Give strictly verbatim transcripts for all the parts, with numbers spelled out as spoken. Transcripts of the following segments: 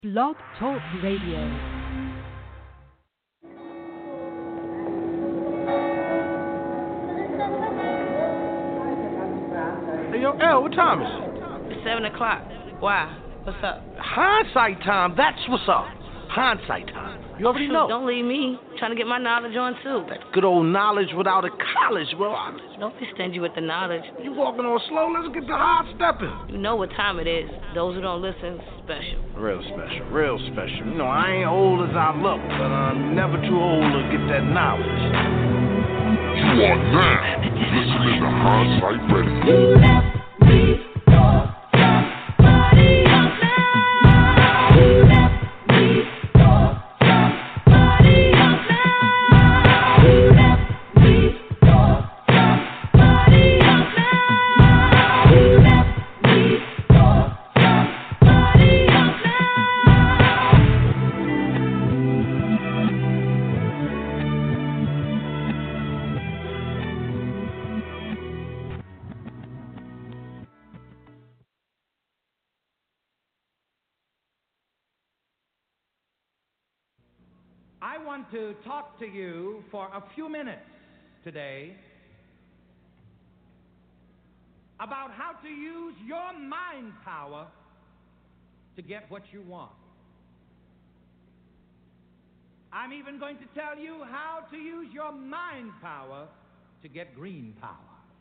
Blog Talk Radio. Hey, yo, L, what time is it? It's seven o'clock. Why? What's up? Hindsight time. That's what's up. Hindsight time. You already Shoot, know. Don't leave me. Trying to get my knowledge on, too. That good old knowledge without a college, bro. I, Don't be stingy with the knowledge. you walking on slow. Let's get to hard stepping. You know what time it is. Those who don't listen, special. Real special. Real special. You know, I ain't old as I look, but I'm never too old to get that knowledge. You are now listening to Hindsight Radio. You left me for somebody else now. You left me for somebody else now. You left me for somebody else now. You left me for somebody else now. I want to talk to you for a few minutes today about how to use your mind power to get what you want. I'm even going to tell you how to use your mind power to get green power.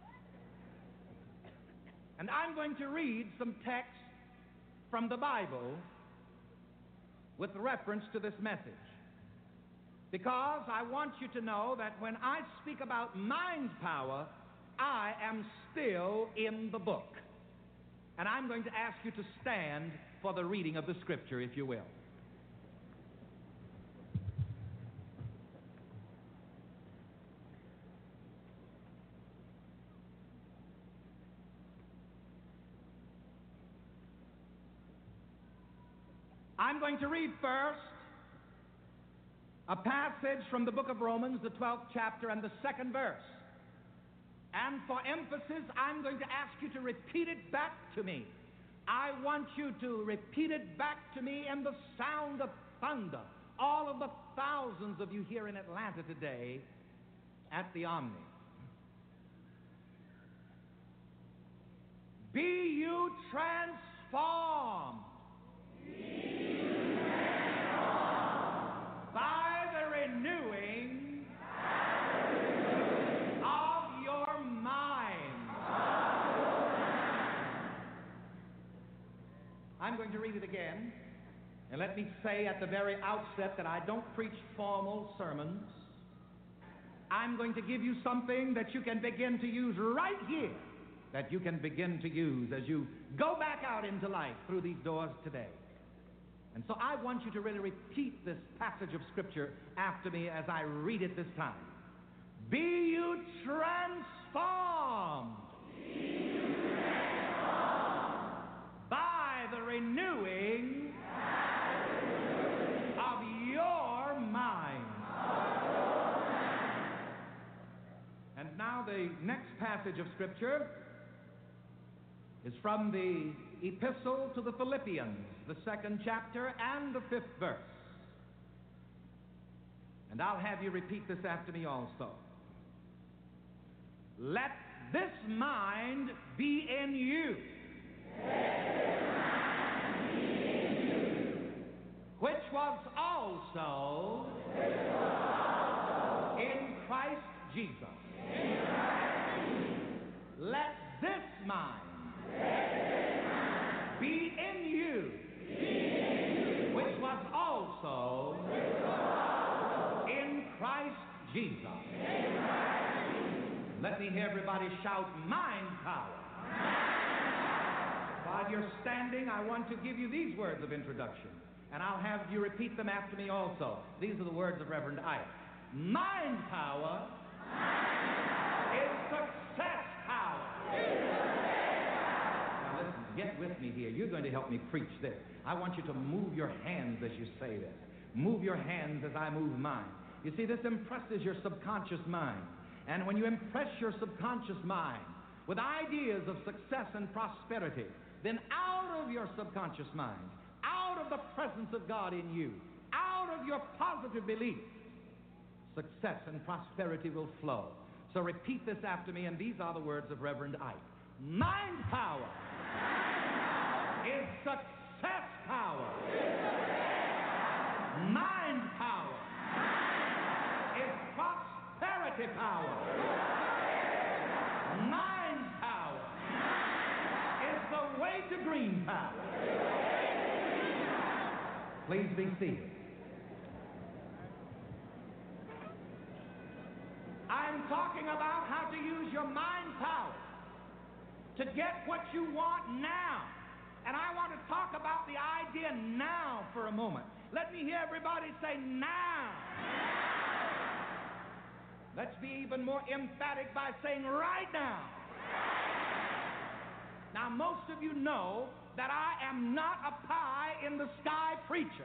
And I'm going to read some text from the Bible with reference to this message. Because I want you to know that when I speak about mind power, I am still in the book. And I'm going to ask you to stand for the reading of the scripture, if you will. I'm going to read first a passage from the book of Romans, the twelfth chapter and the second verse. And for emphasis, I'm going to ask you to repeat it back to me. I want you to repeat it back to me in the sound of thunder. All of the thousands of you here in Atlanta today at the Omni. Be you transformed. By the renewing of your mind. I'm going to read it again. And let me say at the very outset that I don't preach formal sermons. I'm going to give you something that you can begin to use right here, that you can begin to use as you go back out into life through these doors today. And so I want you to really repeat this passage of Scripture after me as I read it this time. Be you transformed, Be you transformed. By the renewing, By the renewing. Of your mind. Of your mind. And now the next passage of Scripture is from the Epistle to the Philippians, the second chapter and the fifth verse. And I'll have you repeat this after me also. Let this mind be in you, Let this mind be in you. Which was also, which was also in Christ Jesus. In Christ Jesus. Let this mind, Let be in you, be in you. Which was also, which was also in Christ Jesus. In Christ Jesus. Let me hear everybody shout, mind power. Mind power. While you're standing, I want to give you these words of introduction, and I'll have you repeat them after me also. These are the words of Reverend Ike. Mind power, mind power. Is success power. Is Get with me here. You're going to help me preach this. I want you to move your hands as you say this. Move your hands as I move mine. You see, this impresses your subconscious mind. And when you impress your subconscious mind with ideas of success and prosperity, then out of your subconscious mind, out out of the presence of God in you, out of your positive belief, success and prosperity will flow. So repeat this after me, and these are the words of Reverend Ike. Mind power is success power. Mind power is prosperity power. Mind power is the way to green power. Please be seated. I'm talking about how to use your mind power to get what you want now. And I want to talk about the idea now for a moment. Let me hear everybody say now. Let's be even more emphatic by saying right now. Now, most of you know that I am not a pie in the sky preacher.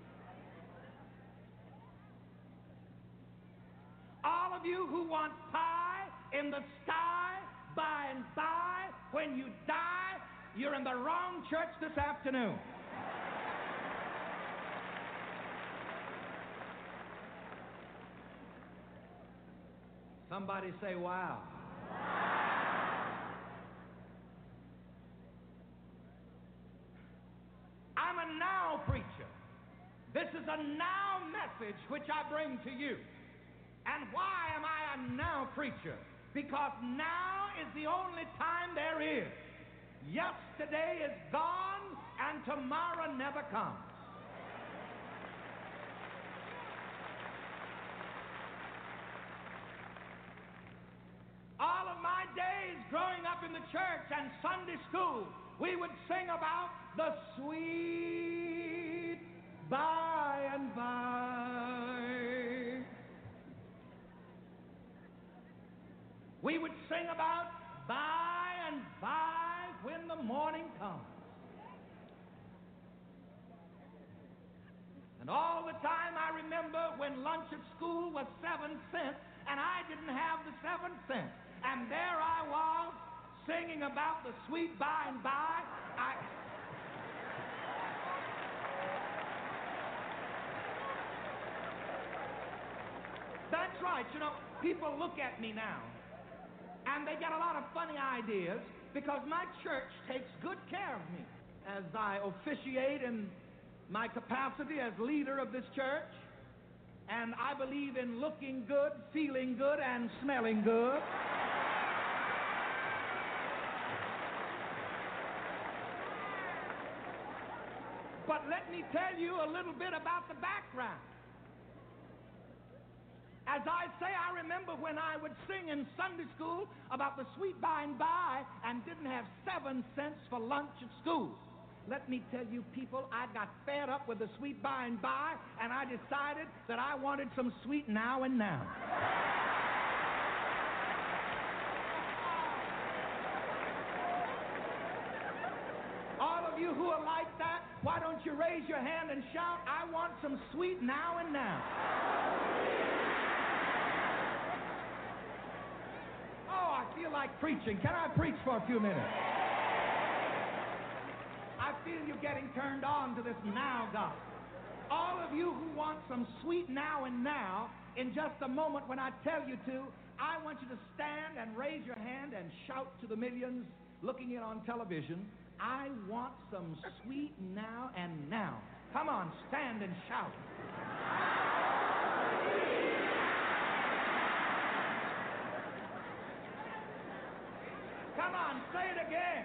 All of you who want pie in the sky by and by, when you die, you're in the wrong church this afternoon. Somebody say, wow. I'm a now preacher. This is a now message which I bring to you. And why am I a now preacher? Because now is the only time there is. Yesterday is gone, and tomorrow never comes. All of my days growing up in the church and Sunday school, we would sing about the sweet by and by. We would sing about by and by when the morning comes. And all the time I remember when lunch at school was seven cents and I didn't have the seven cents. And there I was singing about the sweet by and by. I... That's right. You know, people look at me now and they get a lot of funny ideas because my church takes good care of me as I officiate in my capacity as leader of this church. And I believe in looking good, feeling good, and smelling good. But let me tell you a little bit about the background. As I say, I remember when I would sing in Sunday school about the sweet by and by and didn't have seven cents for lunch at school. Let me tell you, people, I got fed up with the sweet by and by, and I decided that I wanted some sweet now and now. All of you who are like that, why don't you raise your hand and shout, I want some sweet now and now. Oh, I feel like preaching. Can I preach for a few minutes? I feel you getting turned on to this now gospel. All of you who want some sweet now and now, in just a moment when I tell you to, I want you to stand and raise your hand and shout to the millions looking in on television, I want some sweet now and now. Come on, stand and shout. Come on, say it again.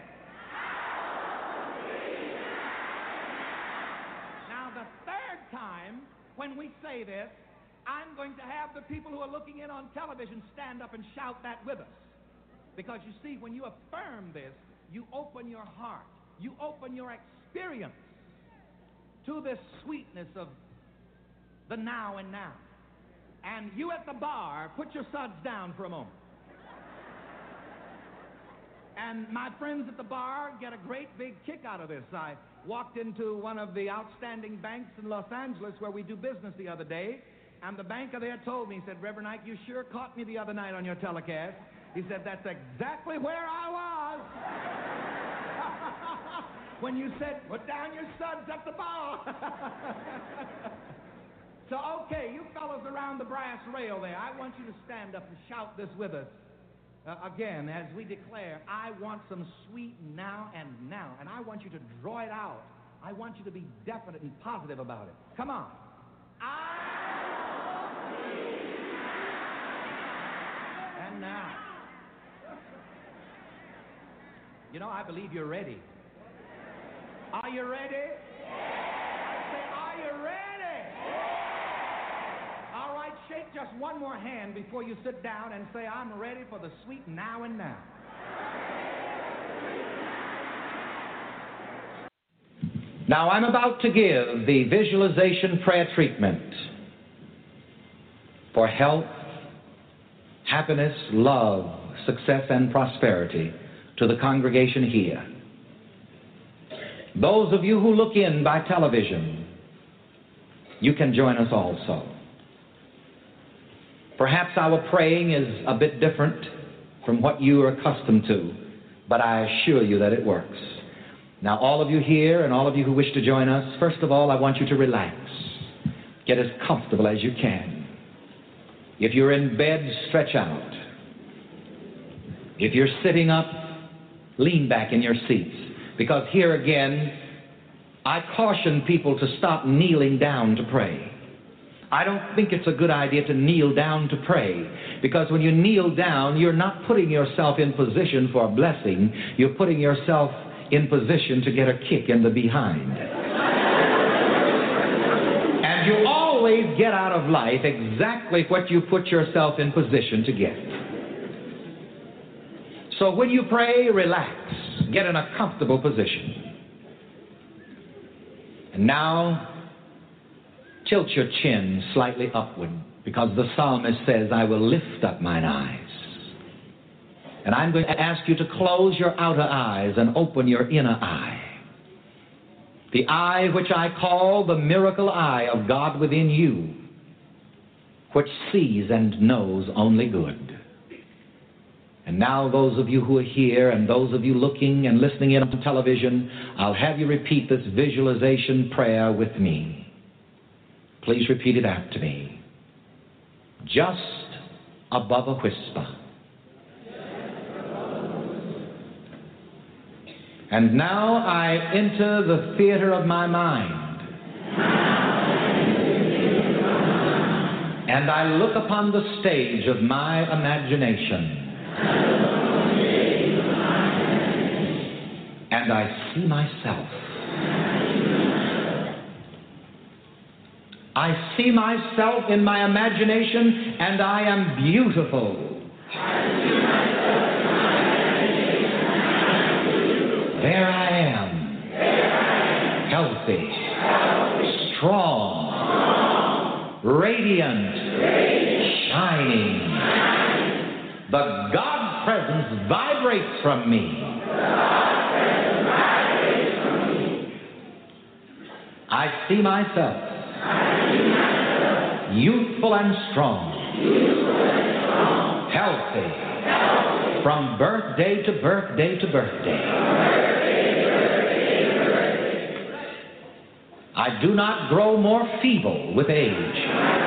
Now, the third time when we say this, I'm going to have the people who are looking in on television stand up and shout that with us. Because you see, when you affirm this, you open your heart, you open your experience to this sweetness of the now and now. And you at the bar, put your suds down for a moment. And my friends at the bar get a great big kick out of this. I walked into one of the outstanding banks in Los Angeles where we do business the other day, and the banker there told me, he said, Reverend Ike, you sure caught me the other night on your telecast. He said, that's exactly where I was. when you said, put down your sons at the bar. So, okay, you fellas around the brass rail there, I want you to stand up and shout this with us. Uh, again, as we declare, I want some sweet now and now. And I want you to draw it out. I want you to be definite and positive about it. Come on. I and now. You know, I believe you're ready. Are you ready? I say, are you ready? All right, shake just one more hand before you sit down and say, I'm ready for the sweet now and now. Now, I'm about to give the visualization prayer treatment for health, happiness, love, success, and prosperity to the congregation here. Those of you who look in by television, you can join us also. Perhaps our praying is a bit different from what you are accustomed to, but I assure you that it works. Now, all of you here and all of you who wish to join us, first of all, I want you to relax. Get as comfortable as you can. If you're in bed, stretch out. If you're sitting up, lean back in your seats. Because here again, I caution people to stop kneeling down to pray. I don't think it's a good idea to kneel down to pray, because when you kneel down, you're not putting yourself in position for a blessing. You're putting yourself in position to get a kick in the behind. And you always get out of life exactly what you put yourself in position to get. So when you pray, relax. Get in a comfortable position. And now, tilt your chin slightly upward, because the psalmist says, I will lift up mine eyes. And I'm going to ask you to close your outer eyes and open your inner eye. The eye which I call the miracle eye of God within you, which sees and knows only good. And now those of you who are here and those of you looking and listening in on television, I'll have you repeat this visualization prayer with me. Please repeat it after me. Just above a whisper. And now I enter the theater of my mind. And I look upon the stage of my imagination. And I see myself. I see myself in my imagination, and I am beautiful. There I am, healthy, strong, radiant, shining. The God presence vibrates from me. I see myself youthful and strong, healthy, from birthday to birthday to birthday. I do not grow more feeble with age,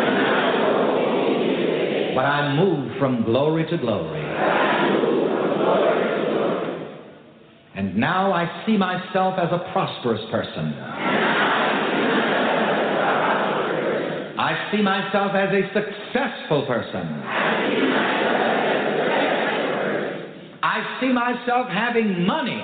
but I move from glory to glory. And now I see myself as a prosperous person. I see myself as a successful person. I see myself having money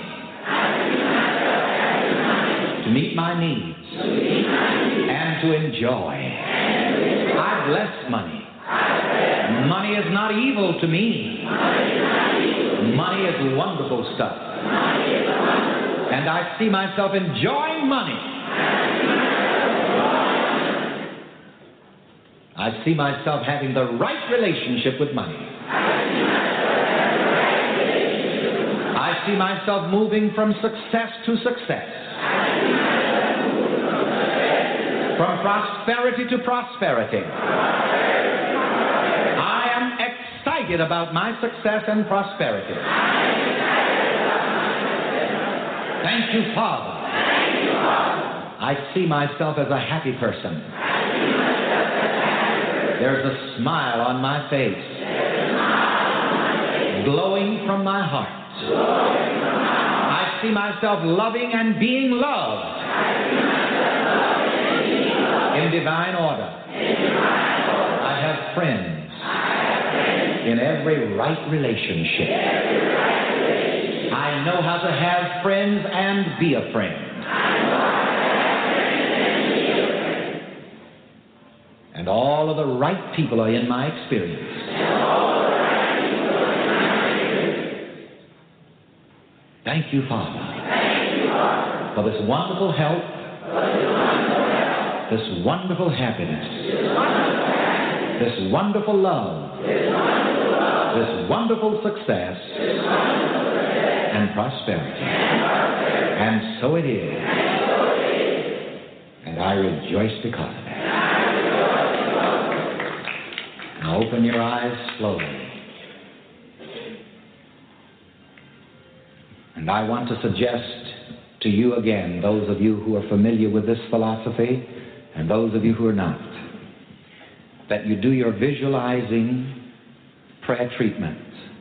to meet my needs and to enjoy. I bless money. Money is not evil to me. Money is wonderful stuff. And I see myself enjoying money. I see myself having the right relationship with money. I see myself moving from success to success. From prosperity to prosperity. I am excited about my success and prosperity. Thank you, Father. I see myself as a happy person. There's a smile on my face, glowing from my heart. I see myself loving and being loved in divine order. I have friends in every right relationship. I know how to have friends and be a friend. And all of the right people are in my experience. Thank you, Father, for this wonderful health, this wonderful happiness, this wonderful love, this wonderful success and prosperity. And so it is. And I rejoice because of it. Now open your eyes slowly. And I want to suggest to you again, those of you who are familiar with this philosophy and those of you who are not, that you do your visualizing prayer treatment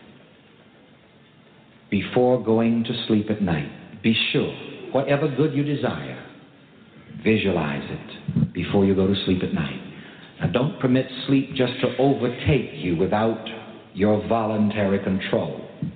before going to sleep at night. Be sure, whatever good you desire, visualize it before you go to sleep at night. Now, don't permit sleep just to overtake you without your voluntary control.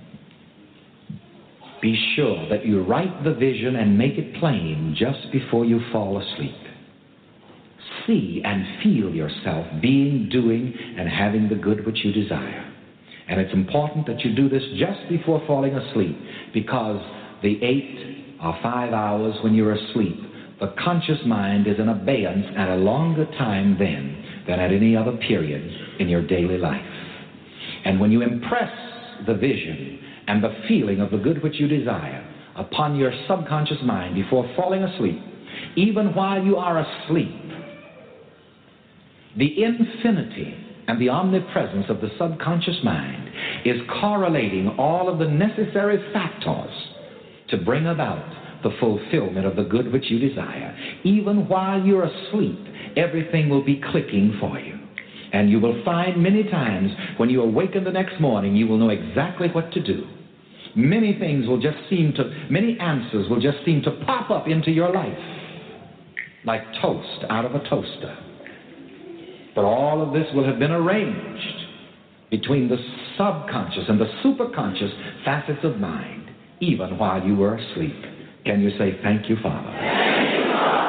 Be sure that you write the vision and make it plain just before you fall asleep. See and feel yourself being, doing, and having the good which you desire. And it's important that you do this just before falling asleep, because the eight or five hours when you're asleep, the conscious mind is in abeyance at a longer time then than at any other period in your daily life. And when you impress the vision and the feeling of the good which you desire upon your subconscious mind before falling asleep, even while you are asleep, the infinity and the omnipresence of the subconscious mind is correlating all of the necessary factors to bring about the fulfillment of the good which you desire. Even while you're asleep, everything will be clicking for you. And you will find many times when you awaken the next morning, you will know exactly what to do. Many things will just seem to, many answers will just seem to pop up into your life like toast out of a toaster. But all of this will have been arranged between the subconscious and the superconscious facets of mind, even while you were asleep. Can you say, thank you, Father? Thank you, Father.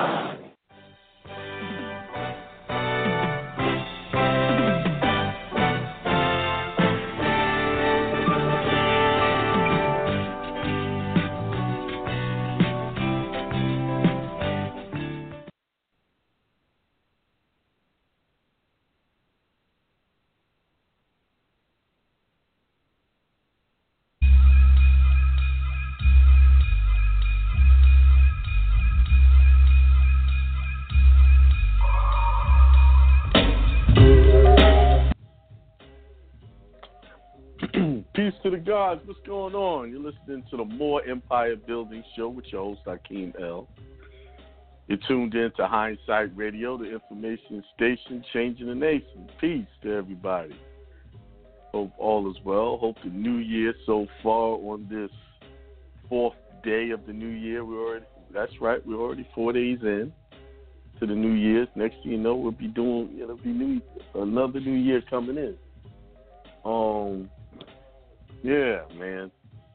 Peace to the gods. What's going on? You're listening to the More Empire Building Show with your host, Hakeem L. You're tuned in to Hindsight Radio, the information station changing the nation. Peace to everybody. Hope all is well. Hope the new year so far on this fourth day of the new year. We already, that's right, we're already four days in to the new year. Next thing you know, we'll be doing, it'll be new, another new year coming in. Um... Yeah, man.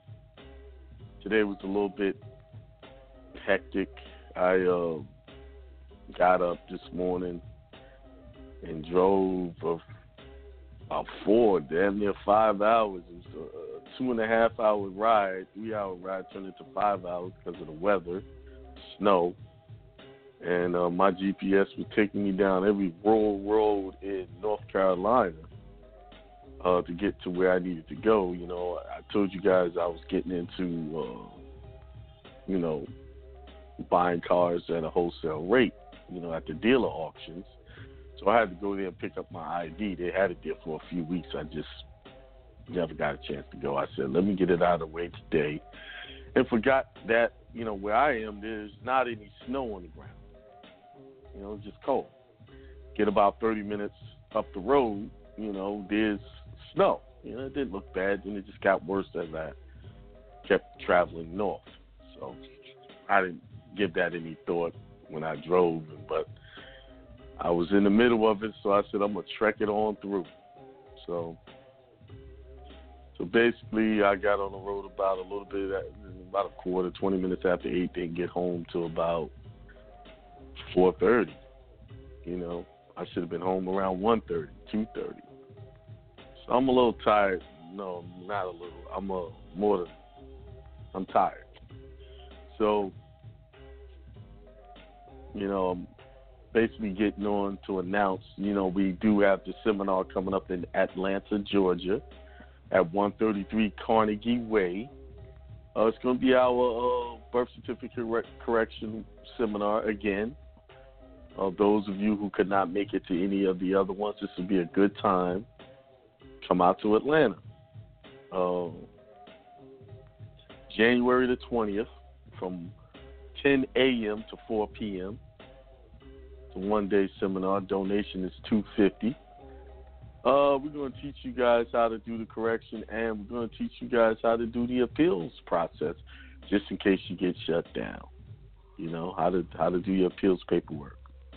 Today was a little bit hectic. I uh, got up this morning and drove uh, about four, damn near five hours. It was a two and a half hour ride, three hour ride turned into five hours because of the weather, snow. And uh, my G P S was taking me down every rural road in North Carolina. Uh, to get to where I needed to go. You know, I told you guys I was getting into, uh, you know, buying cars at a wholesale rate, you know, at the dealer auctions. So I had to go there and pick up my I D. They had it there for a few weeks. I just never got a chance to go. I said, let me get it out of the way today. And forgot that, you know, where I am, there's not any snow on the ground. You know, just cold. Get about thirty minutes up the road, you know, there's snow. You know, it didn't look bad, and it just got worse as I kept traveling north. So I didn't give that any thought when I drove, but I was in the middle of it, so I said I'm going to trek it on through. So so basically I got on the road about a little bit, about a quarter, twenty minutes after eight, didn't get home till about four thirty, you know. I should have been home around one thirty, two thirty. So I'm a little tired. No, not a little. I'm a, more than, I'm tired. So, you know, I'm basically getting on to announce, you know, we do have the seminar coming up in Atlanta, Georgia at one thirty-three Carnegie Way. Uh, it's going to be our uh, birth certificate re- correction seminar again. Uh, those of you who could not make it to any of the other ones, this would be a good time. Come out to Atlanta. Uh, January the twentieth from ten a.m. to four p.m. It's a one-day seminar. Donation is two hundred fifty dollars. Uh, we're going to teach you guys how to do the correction, and we're going to teach you guys how to do the appeals process, just in case you get shut down. You know, how to how to do your appeals paperwork.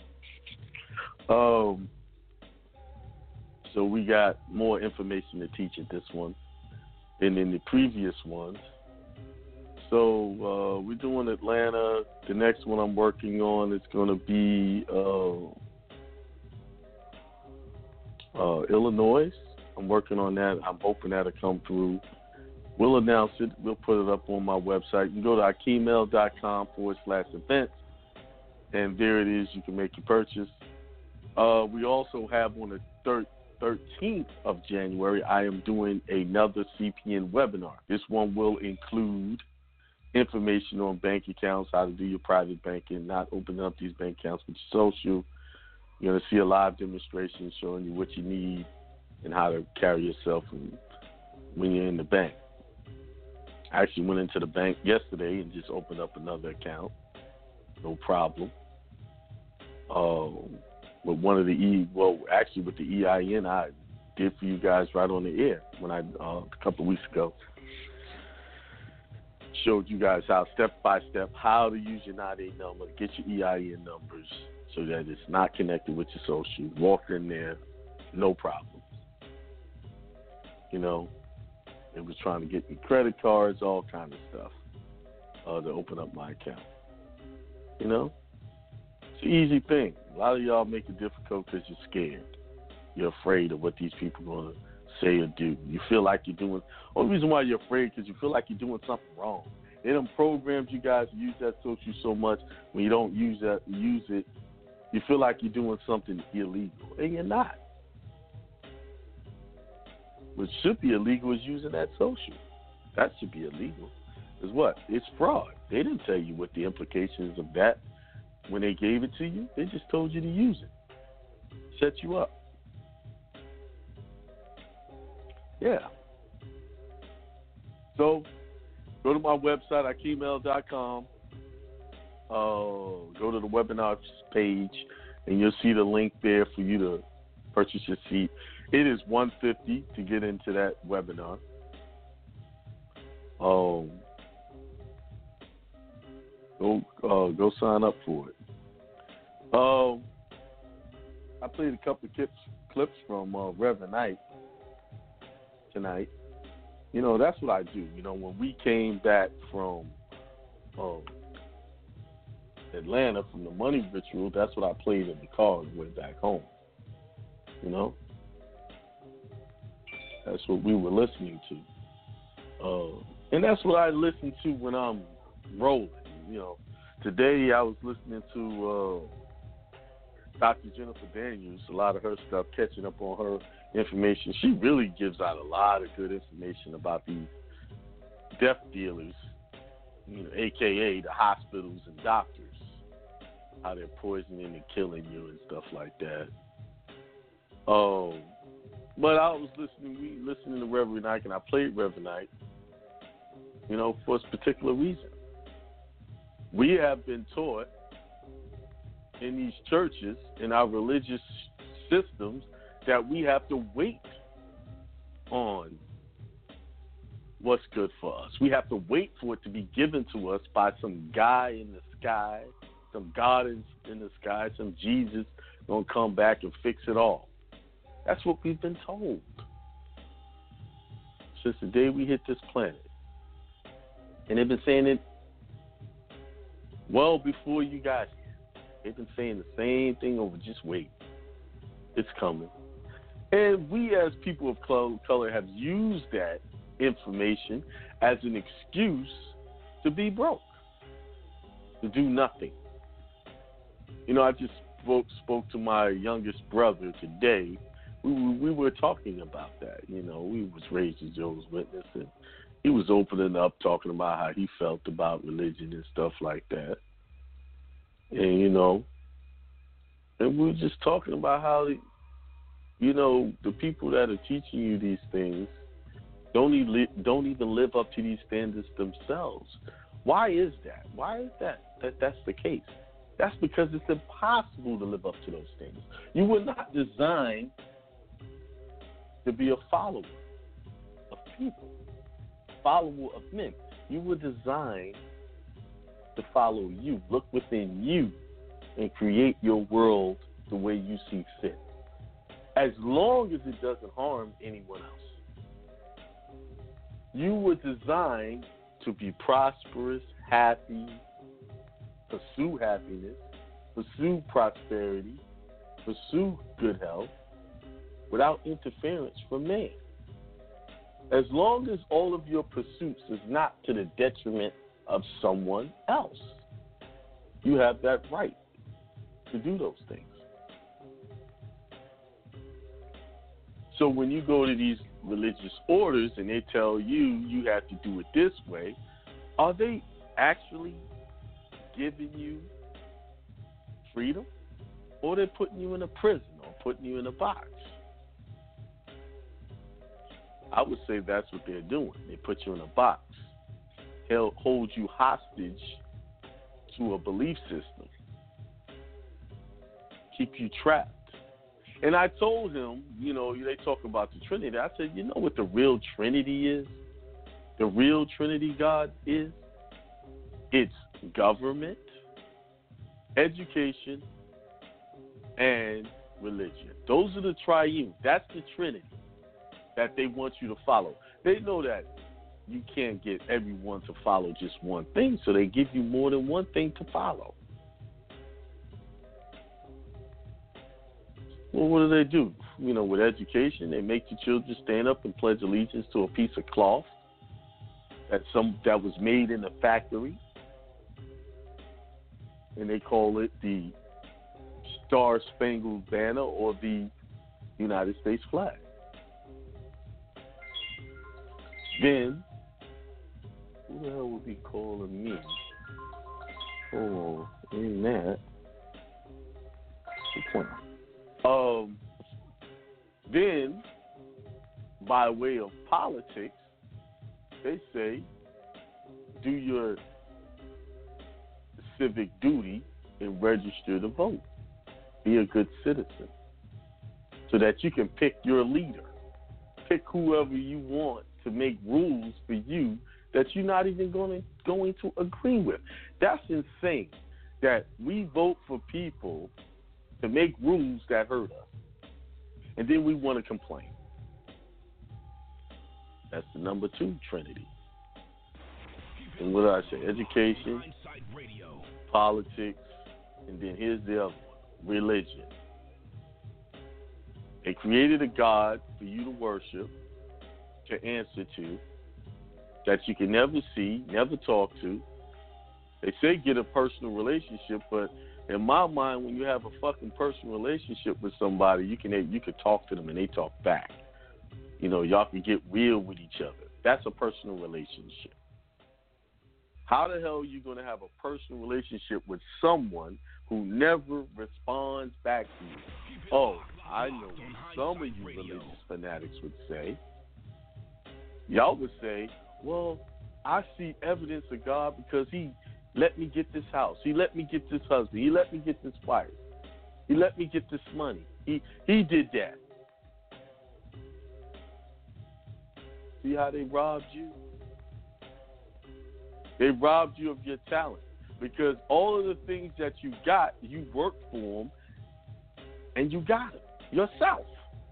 Um, so we got more information to teach at this one than in the previous ones. So uh, we're doing Atlanta. The next one I'm working on is going to be uh, uh, Illinois. I'm working on that. I'm hoping that'll come through. We'll announce it. We'll put it up on my website. You can go to akimel.com forward slash events, and there it is. You can make your purchase. Uh, we also have on the thirteenth of January, I am doing another C P N webinar. This one will include information on bank accounts, how to do your private banking, not opening up these bank accounts with your social. You're going to see a live demonstration showing you what you need and how to carry yourself when you're in the bank. I actually went into the bank yesterday and just opened up another account. No problem. Um... With one of the E, well, actually with the E I N I did for you guys right on the air when I, uh, a couple of weeks ago, showed you guys how step by step how to use your nine eight number, get your E I N numbers so that it's not connected with your social. Walk in there, no problems. You know, it was trying to get me credit cards, all kind of stuff uh, to open up my account. You know? It's an easy thing. A lot of y'all make it difficult because you're scared. You're afraid of what these people are going to say or do. You feel like you're doing – only reason why you're afraid because you feel like you're doing something wrong. They done programmed you guys to use that social so much. When you don't use that, use it, you feel like you're doing something illegal, and you're not. What should be illegal is using that social. That should be illegal. Because what? It's fraud. They didn't tell you what the implications of that when they gave it to you. They just told you to use it. Set you up. Yeah. So, go to my website, akimel dot com. Uh, go to the webinars page, and you'll see the link there for you to purchase your seat. It is one hundred fifty dollars to get into that webinar. Um, go uh, go sign up for it. Um, I played a couple of clips clips from uh, Reverend Knight tonight. You know, that's what I do. You know, when we came back from um, Atlanta from the Money Ritual, that's what I played in the car on the way back home. You know, that's what we were listening to, uh, and that's what I listen to when I'm rolling. You know, today I was listening to uh, Doctor Jennifer Daniels, a lot of her stuff, catching up on her information. She really gives out a lot of good information about these death dealers, you know, A K A the hospitals and doctors, how they're poisoning and killing you and stuff like that. Um, but I was listening, we listening to Reverend Knight, and I played Reverend Knight, you know, for a particular reason. We have been taught in these churches, in our religious systems, that we have to wait on what's good for us. We have to wait for it to be given to us by some guy in the sky, some God in, in the sky, some Jesus gonna come back and fix it all. That's what we've been told since the day we hit this planet. And they've been saying it well before you got here. They've been saying the same thing over, just wait. It's coming. And we as people of color have used that information as an excuse to be broke, to do nothing. You know, I just spoke, spoke to my youngest brother today. We, we were talking about that. You know, we was raised as Jehovah's Witness, and he was opening up, talking about how he felt about religion and stuff like that. And, you know, and we were just talking about how, you know, the people that are teaching you these things don't even, don't even live up to these standards themselves. Why is that? Why is that, that that's the case? That's because it's impossible to live up to those standards. You were not designed to be a follower of people, follower of men. You were designed to follow you, look within you, and create your world the way you see fit, as long as it doesn't harm anyone else. You were designed to be prosperous, happy, pursue happiness, pursue prosperity, pursue good health without interference from man. As long as all of your pursuits is not to the detriment of someone else, you have that right to do those things. So when you go to these religious orders and they tell you you have to do it this way, are they actually giving you freedom, or they're putting you in a prison or putting you in a box? I would say that's what they're doing. They put you in a box. They'll hold you hostage to a belief system, keep you trapped. And I told him, you know, they talk about the Trinity. I said, you know what the real Trinity is? The real Trinity God is? It's government, education, and religion. Those are the triune. That's the Trinity that they want you to follow. They know that you can't get everyone to follow just one thing, so they give you more than one thing to follow. Well, what do they do? You know, with education, they make the children stand up and pledge allegiance to a piece of cloth that some that was made in a factory, and they call it the Star Spangled Banner or the United States flag. Then, who the hell would be calling me? Oh, in that. Good point. Um, then, by way of politics, they say, do your civic duty and register to vote. Be a good citizen so that you can pick your leader. Pick whoever you want to make rules for you that you're not even going to, going to agree with. That's insane that we vote for people to make rules that hurt us, and then we want to complain. That's the number two Trinity. And what do I say? Education, politics, and then here's the other one, religion. They created a God for you to worship, to answer to, that you can never see, never talk to. They say get a personal relationship, but in my mind, when you have a fucking personal relationship with somebody, you can you can talk to them and they talk back. You know, y'all can get real with each other. That's a personal relationship. How the hell are you going to have a personal relationship with someone who never responds back to you? Oh, I know what some of you religious fanatics would say. Y'all would say, well, I see evidence of God because he let me get this house. He let me get this husband. He let me get this wife. He let me get this money. He he did that. See how they robbed you? They robbed you of your talent because all of the things that you got, you worked for them, and you got them yourself.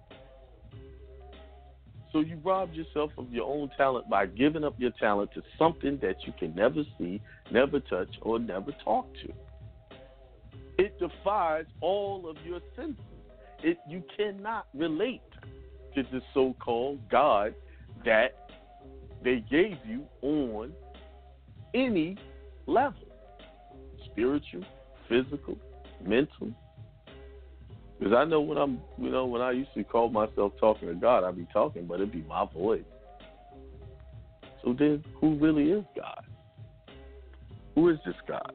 So you robbed yourself of your own talent by giving up your talent to something that you can never see, never touch, or never talk to. It defies all of your senses. It, you cannot relate to the so-called God that they gave you on any level. Spiritual, physical, mental. Because I know when I'm, you know, when I used to call myself talking to God, I'd be talking, but it'd be my voice. So then, who really is God? Who is this God?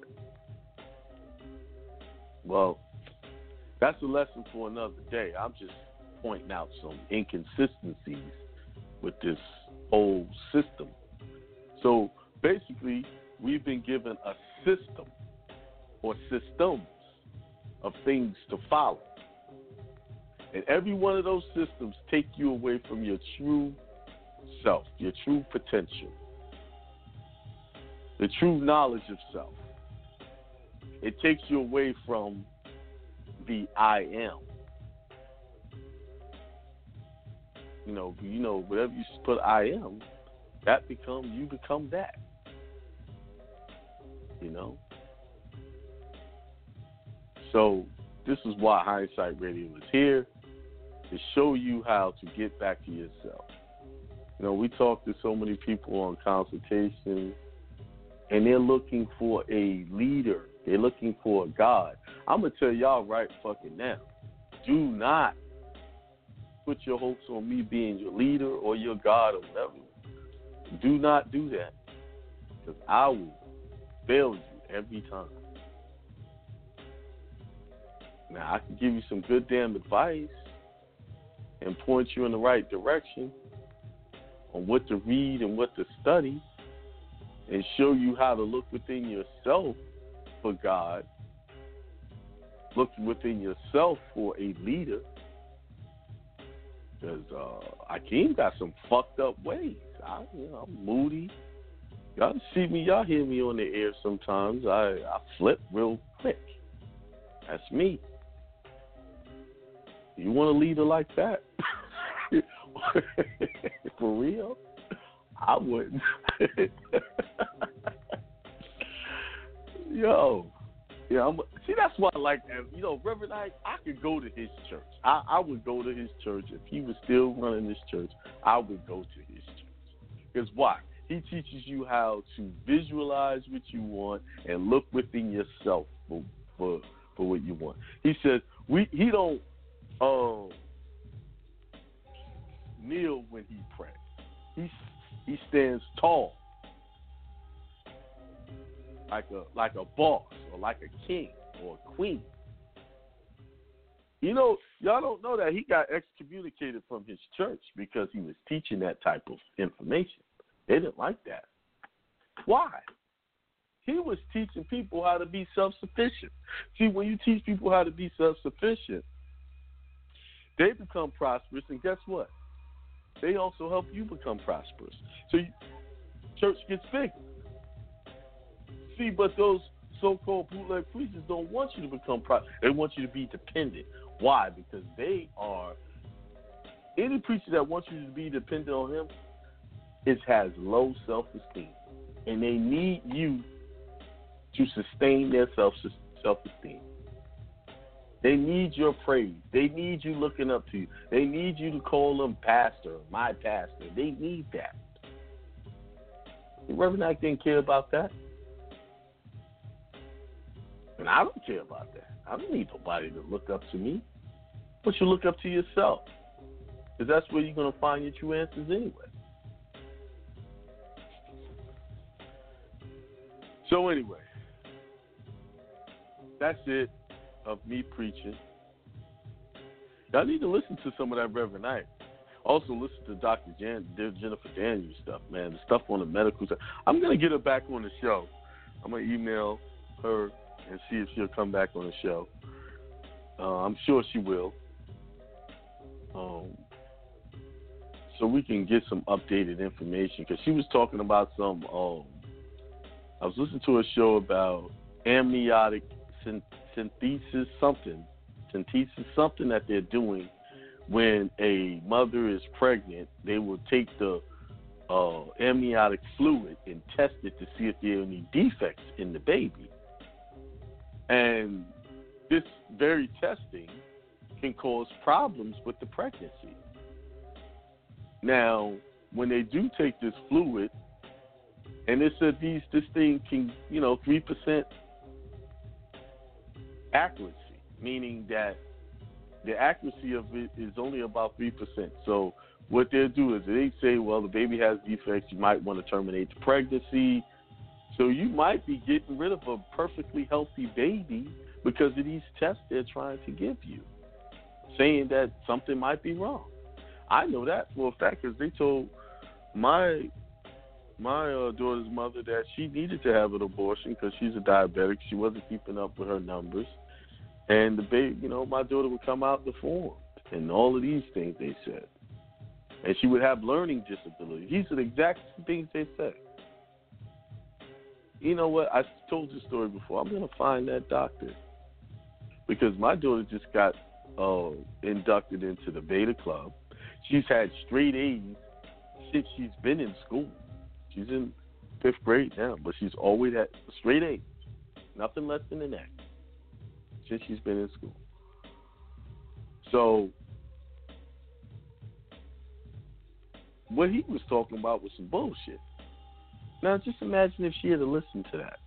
Well, that's a lesson for another day. I'm just pointing out some inconsistencies with this whole system. So basically, we've been given a system or systems of things to follow. And every one of those systems take you away from your true self, your true potential, the true knowledge of self. It takes you away from the I am. You know, you know, whatever you put I am, that becomes you become that. You know? So this is why Hindsight Radio is here, to show you how to get back to yourself. You know, we talk to so many people on consultation, and they're looking for a leader. They're looking for a God. I'm going to tell y'all right fucking now, do not put your hopes on me being your leader or your God or whatever. Do not do that, because I will fail you every time. Now, I can give you some good damn advice and point you in the right direction on what to read and what to study and show you how to look within yourself for God, look within yourself for a leader, because uh, Akeem got some fucked up ways. I, you know, I'm moody. Y'all see me, y'all hear me on the air sometimes. I, I flip real quick. That's me. You want a leader like that? For real? I wouldn't. Yo. Yeah, I'm, see, that's why I like that. You know, Reverend Ike, I could go to his church. I, I would go to his church. If he was still running this church, I would go to his church. Because why? He teaches you how to visualize what you want and look within yourself for for, for what you want. He says we he don't um, kneel when he prays. He he stands tall, like a like a boss or like a king or a queen. You know, y'all don't know that he got excommunicated from his church because he was teaching that type of information. They didn't like that. Why? He was teaching people how to be self-sufficient. See, when you teach people how to be self-sufficient, they become prosperous, and guess what? They also help you become prosperous. So you, church gets bigger. See, but those so-called bootleg preachers don't want you to become prosperous. They want you to be dependent. Why? Because they are, any preacher that wants you to be dependent on him, it has low self-esteem, and they need you to sustain their self self-esteem. They need your praise. They need you looking up to you. They need you to call them pastor, my pastor. They need that. The Reverend Ike didn't care about that, and I don't care about that. I don't need nobody to look up to me. But you look up to yourself, because that's where you're going to find your true answers anyway. So anyway, that's it of me preaching. Y'all need to listen to some of that Reverend Ike. Also listen to Doctor Jan, Jennifer Daniels stuff, man. The stuff on the medical side. I'm going to get her back on the show. I'm gonna email her and see if she'll come back on the show. Uh, I'm sure she will. Um, so we can get some updated information because she was talking about some. Um, I was listening to a show about amniotic synthesis something, synthesis something that they're doing when a mother is pregnant. They will take the uh, amniotic fluid and test it to see if there are any defects in the baby. And this very testing can cause problems with the pregnancy. Now, when they do take this fluid, and it said these this thing can, you know, three percent accuracy, meaning that the accuracy of it is only about three percent. So what they'll do is they say, well, the baby has defects, you might want to terminate the pregnancy. So you might be getting rid of a perfectly healthy baby because of these tests they're trying to give you, saying that something might be wrong. I know that for a fact because they told my my uh, daughter's mother that she needed to have an abortion because she's a diabetic. She wasn't keeping up with her numbers. And the baby, you know, my daughter would come out deformed and all of these things they said. And she would have learning disabilities. These are the exact things they said. You know what? I told this story before. I'm going to find that doctor because my daughter just got uh, inducted into the Beta Club. She's had straight A's since she's been in school. She's in fifth grade now, but she's always had straight A's, nothing less than an A, since she's been in school. So what he was talking about was some bullshit. Now, just imagine if she had to listen to that.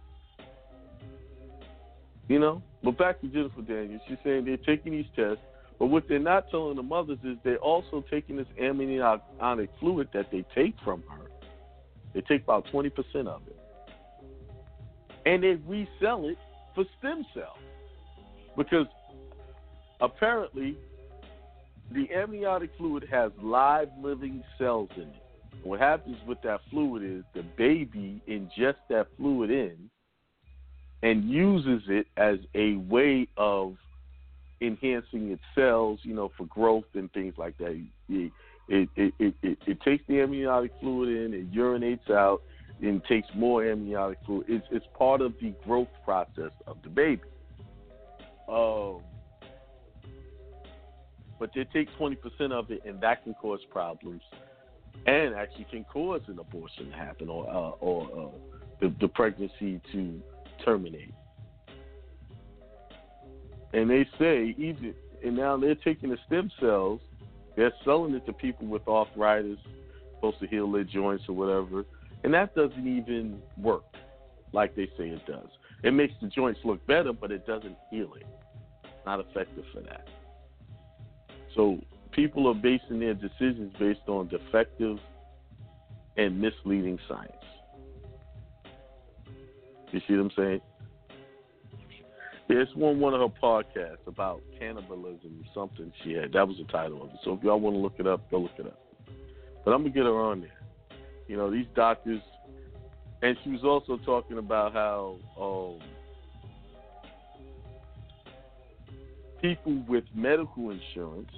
You know? But back to Jennifer Daniels. She's saying they're taking these tests, but what they're not telling the mothers is they're also taking this amniotic fluid that they take from her. They take about twenty percent of it. And they resell it for stem cells. Because apparently the amniotic fluid has live living cells in it. What happens with that fluid is the baby ingests that fluid in and uses it as a way of enhancing its cells, you know, for growth and things like that. It, it, it, it, it, it takes the amniotic fluid in, it urinates out, and takes more amniotic fluid. It's, it's part of the growth process of the baby. Um, but they take twenty percent of it, and that can cause problems. And actually can cause an abortion to happen or uh, or uh, the, the pregnancy to terminate. And they say, even and now they're taking the stem cells, they're selling it to people with arthritis, supposed to heal their joints or whatever, and that doesn't even work like they say it does. It makes the joints look better, but it doesn't heal it. Not effective for that. So people are basing their decisions based on defective and misleading science. You see what I'm saying? There's one one of her podcasts about cannibalism, something she had. That was the title of it. So if y'all want to look it up, go look it up. But I'm going to get her on there. You know, these doctors, and she was also talking about how um, people with medical insurance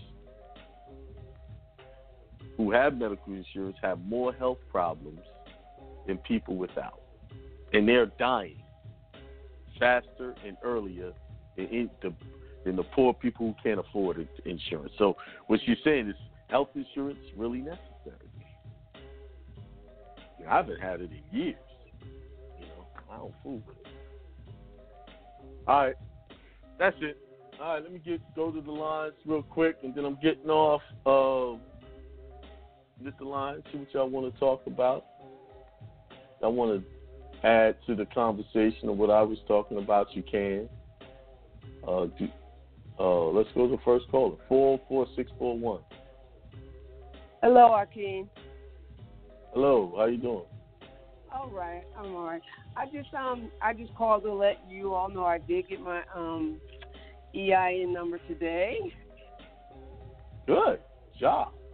who have medical insurance have more health problems than people without. And they're dying faster and earlier than the, than the poor people who can't afford insurance. So what she's saying is health insurance really necessary. You know, I haven't had it in years. You know, I don't fool with it. All right. That's it. All right, let me get go to the lines real quick, and then I'm getting off. Uh, Get the line, see what y'all want to talk about. I want to add to the conversation of what I was talking about. You can. Uh, do, uh, let's go to the first caller, four oh four, six four one. Hello, Akeem. Hello, how you doing? All right, I'm all right. I just um I just called to let you all know I did get my um E I N number today. Good job.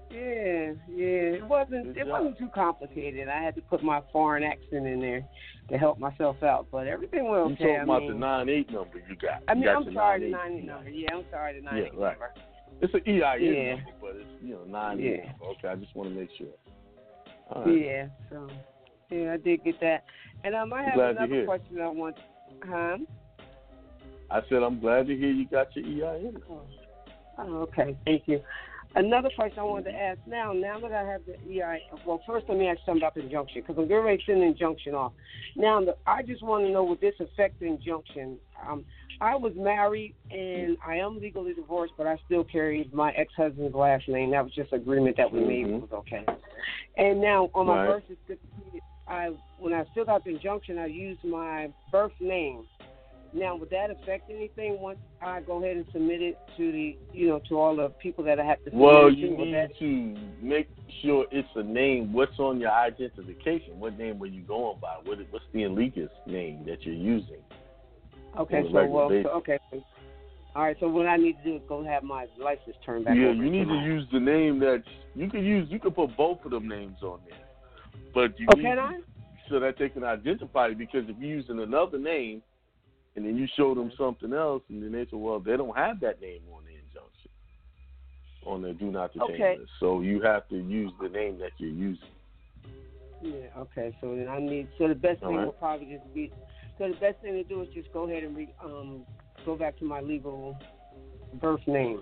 Yeah, yeah. It wasn't. Good it job. wasn't too complicated. I had to put my foreign accent in there to help myself out, but everything went You okay. talking about I the mean, nine eight number you got. I You mean, got I'm the sorry, the nine eight nine eight number. Yeah, I'm sorry, the nine eight Yeah, right. number. It's an E I N Yeah. number, but it's, you know, nine eight. Yeah. Okay, I just want to make sure. All right. Yeah. So, yeah, I did get that, and um, I have Glad to another hear. question I want. Huh? I said I'm glad to hear you got your E I N. Oh, oh, okay. Thank you. Another question I wanted to ask now, now that I have the E I, well, first let me ask something about the injunction, because I'm getting ready to send the injunction off. Now, the, I just want to know, would this affect the injunction? Um, I was married, and I am legally divorced, but I still carry my ex-husband's last name. That was just an agreement that we made. Mhm. It was okay. And now, on my Right. birth certificate, I, when I filled out the injunction, I used my birth name. Now, would that affect anything once I go ahead and submit it to the, you know, to all the people that I have to submit Well, it to? you Would need that- to make sure it's a name. What's on your identification? What name are you going by? What, what's the illegal name that you're using? Okay, on a so regular well, basis? so, okay. All right, so what I need to do is go have my license turned back Yeah, over. you need to my- use the name that you could use. You could put both of them names on there, but you Oh, need can I? so that they can identify you. Because if you're using another name, and then you show them something else, and then they say, well, they don't have that name on the injunction, on the do not detain Okay. list. So you have to use the name that you're using. Yeah. Okay. So then I need. So the best All thing right. will probably just be. So the best thing to do is just go ahead and re, um go back to my legal birth name.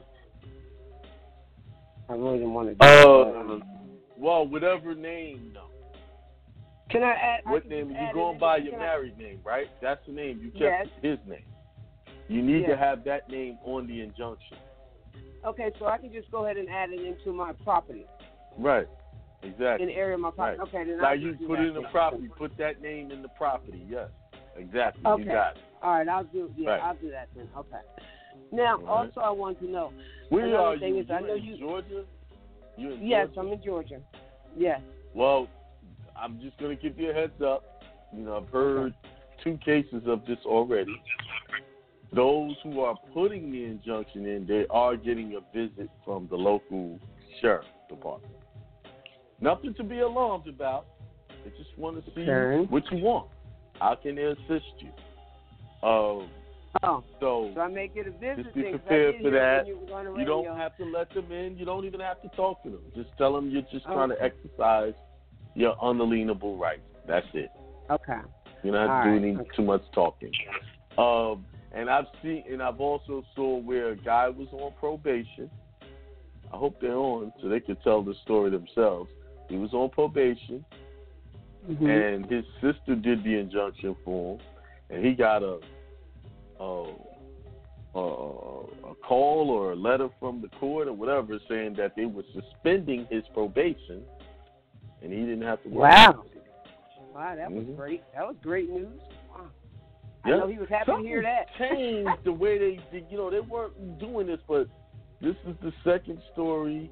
I really didn't want to do Uh, that. but, um, well, whatever name, no. Can I add? I What can name? just You add going it- by can your I- married name, right? That's the name. You kept Yes. his name. You need to Yes. have that name on the injunction. Okay, so I can just go ahead and add it into my property, Right. Exactly. in the area of my property. Right. Okay, then I'll Like you just do put that it in the then. property. Put that name in the property. Yes. Exactly. Okay. You got it. All right, I'll do. Yeah, Right. I'll do that then. Okay. Now, All right. also, I want to know. Where another are thing you? is, I You're know in you. Georgia? You in Yes, Georgia? I'm in Georgia. Yes. Well, I'm just going to give you a heads up. You know, I've heard two cases of this already. Those who are putting the injunction in, they are getting a visit from the local sheriff department. Nothing to be alarmed about. They just want to see Okay. what you want. How can they assist you? Um, Oh, so so I may get a visit. just be then, 'cause I prepared did for hear that. when you was on the You radio. don't have to let them in. You don't even have to talk to them. Just tell them you're just trying to Okay. exercise your unalienable rights. That's it. Okay. You don't have All to do right. any Okay. too much talking. Um, and I've seen, and I've also saw where a guy was on probation. I hope they're on so they could tell the story themselves. He was on probation, Mhm. and his sister did the injunction for him, and he got a a, a a call or a letter from the court or whatever saying that they were suspending his probation, and he didn't have to work. Wow. Wow, that was Mhm. great. That was great news. Wow. I Yeah. know he was happy to hear that. Changed the way they did. You know, they weren't doing this, but this is the second story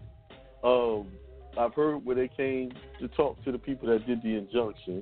of I've heard where they came to talk to the people that did the injunction,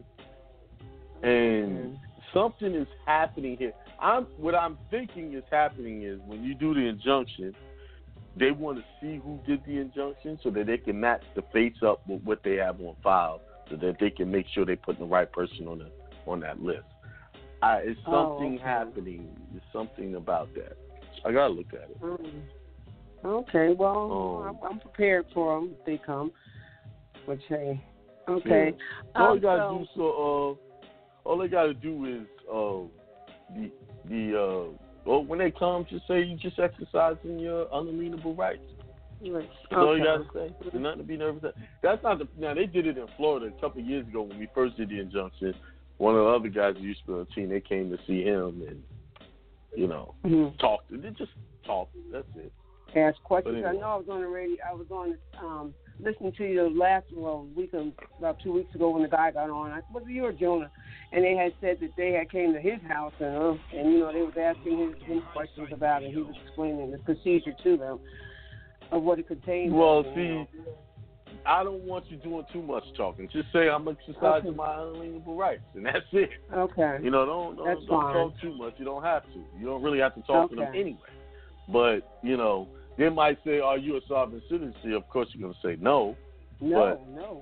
and Mhm. something is happening here. I'm what I'm thinking is happening is when you do the injunction, they want to see who did the injunction so that they can match the face up with what they have on file, so that they can make sure they put the right person on the on that list. I, it's Oh, something okay. happening. There's something about that. I gotta look at it. Mm. Okay, well, Um, I'm, I'm prepared for them if they come. Which, hey, okay. Yeah. All Um, you gotta so- do so uh, all they gotta do is uh, the the uh, well, when they come, just say you just exercising your unalienable rights. Right. That's all you Okay. gotta say. There's nothing to be nervous at. That's not the. Now they did it in Florida a couple of years ago when we first did the injunction. One of the other guys who used to be on the team, they came to see him and you know Mhm. talked. They just talked. That's it. Ask questions. But anyway. I know I was on the radio. I was on um, listening to you last well week of, about two weeks ago when the guy got on. I was it you or Jonah, and they had said that they had came to his house and uh, and you know they was asking him, him questions about it. He was explaining the procedure to them of what it contained. Well, and, see, you know. I don't want you doing too much talking. Just say I'm exercising Okay. my unalienable rights, and that's it. Okay. You know, don't don't, That's don't fine. talk too much. You don't have to. You don't really have to talk to them Okay. anyway. But you know, they might say, "Are you a sovereign citizen?" Of course, you're gonna say no. No, but, no.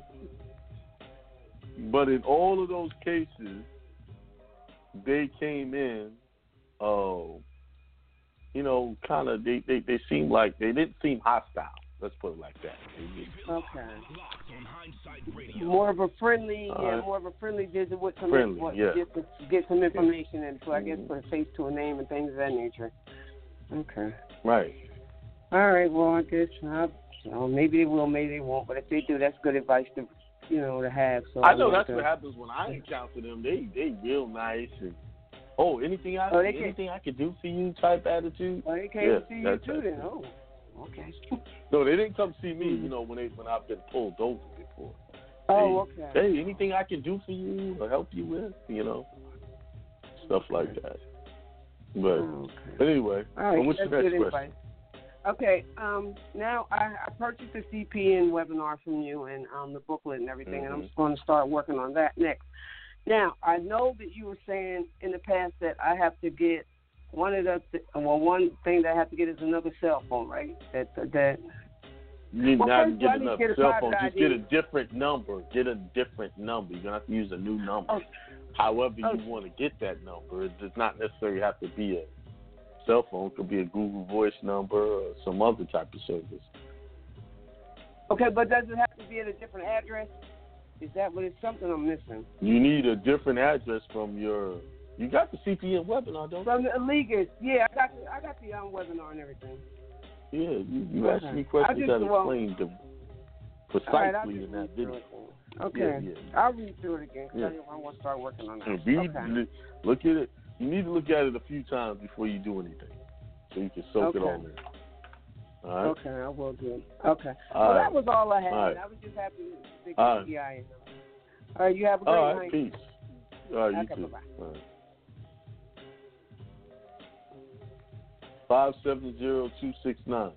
But in all of those cases, they came in, uh, you know, kind of. They, they they seemed like they didn't seem hostile. Let's put it like that. Okay. More of a friendly, Uh, yeah, more of a friendly visit with some, friendly, what, yeah. just to get some information and so I guess Mhm. put a face to a name and things of that nature. Okay. Right. All right. Well, I guess I, well, maybe they will, maybe they won't. But if they do, that's good advice to, you know, to have. So I know I'm that's gonna- what happens when I encounter them. They they real nice and oh anything I Oh, they can- anything I could do for you type attitude. Oh, they came Yeah, to see you that's too, it. then. Oh, okay. No, they didn't come see me. You know when they when I've been pulled over before. Oh, hey, okay. Hey, anything I can do for you or help you with, you know, stuff like that. But, Oh, okay. but anyway, All right, what's that's your next good question? advice. Okay, um, now I, I purchased the C P N webinar from you and um, the booklet and everything, Mm-hmm. and I'm just going to start working on that next. Now, I know that you were saying in the past that I have to get one of the, th- well, one thing that I have to get is another cell phone, right? That that. You need Well, not first get I need to another get a cell private phone. Just I D. get a different number. Get a different number. You're going to have to use a new number. Oh. However Oh. you want to get that number. It does not necessarily have to be a cell phone. It could be a Google Voice number or some other type of service. Okay, but does it have to be at a different address? Is that what it's something I'm missing? You need a different address from your. You got the C P N webinar, don't you? From the Illegas. Yeah, I got the I got the um, webinar and everything. Yeah, you, you Okay. asked me questions I just- that well- explain the precisely All right, I'll in just that read through video. it then. Okay. Yeah, yeah. I'll read through it again because Yeah. I want to start working on that. And read, okay. li- look at it. You need to look at it a few times before you do anything, so you can soak it Okay. all in. All right. Okay, I will do it. Okay. All well, right. that was all I had. All right. I was just happy to get All the right. E I N. All right, you have a great All right. night. Peace. All right. You Okay, too. bye-bye. All right. Five seven zero two six nine.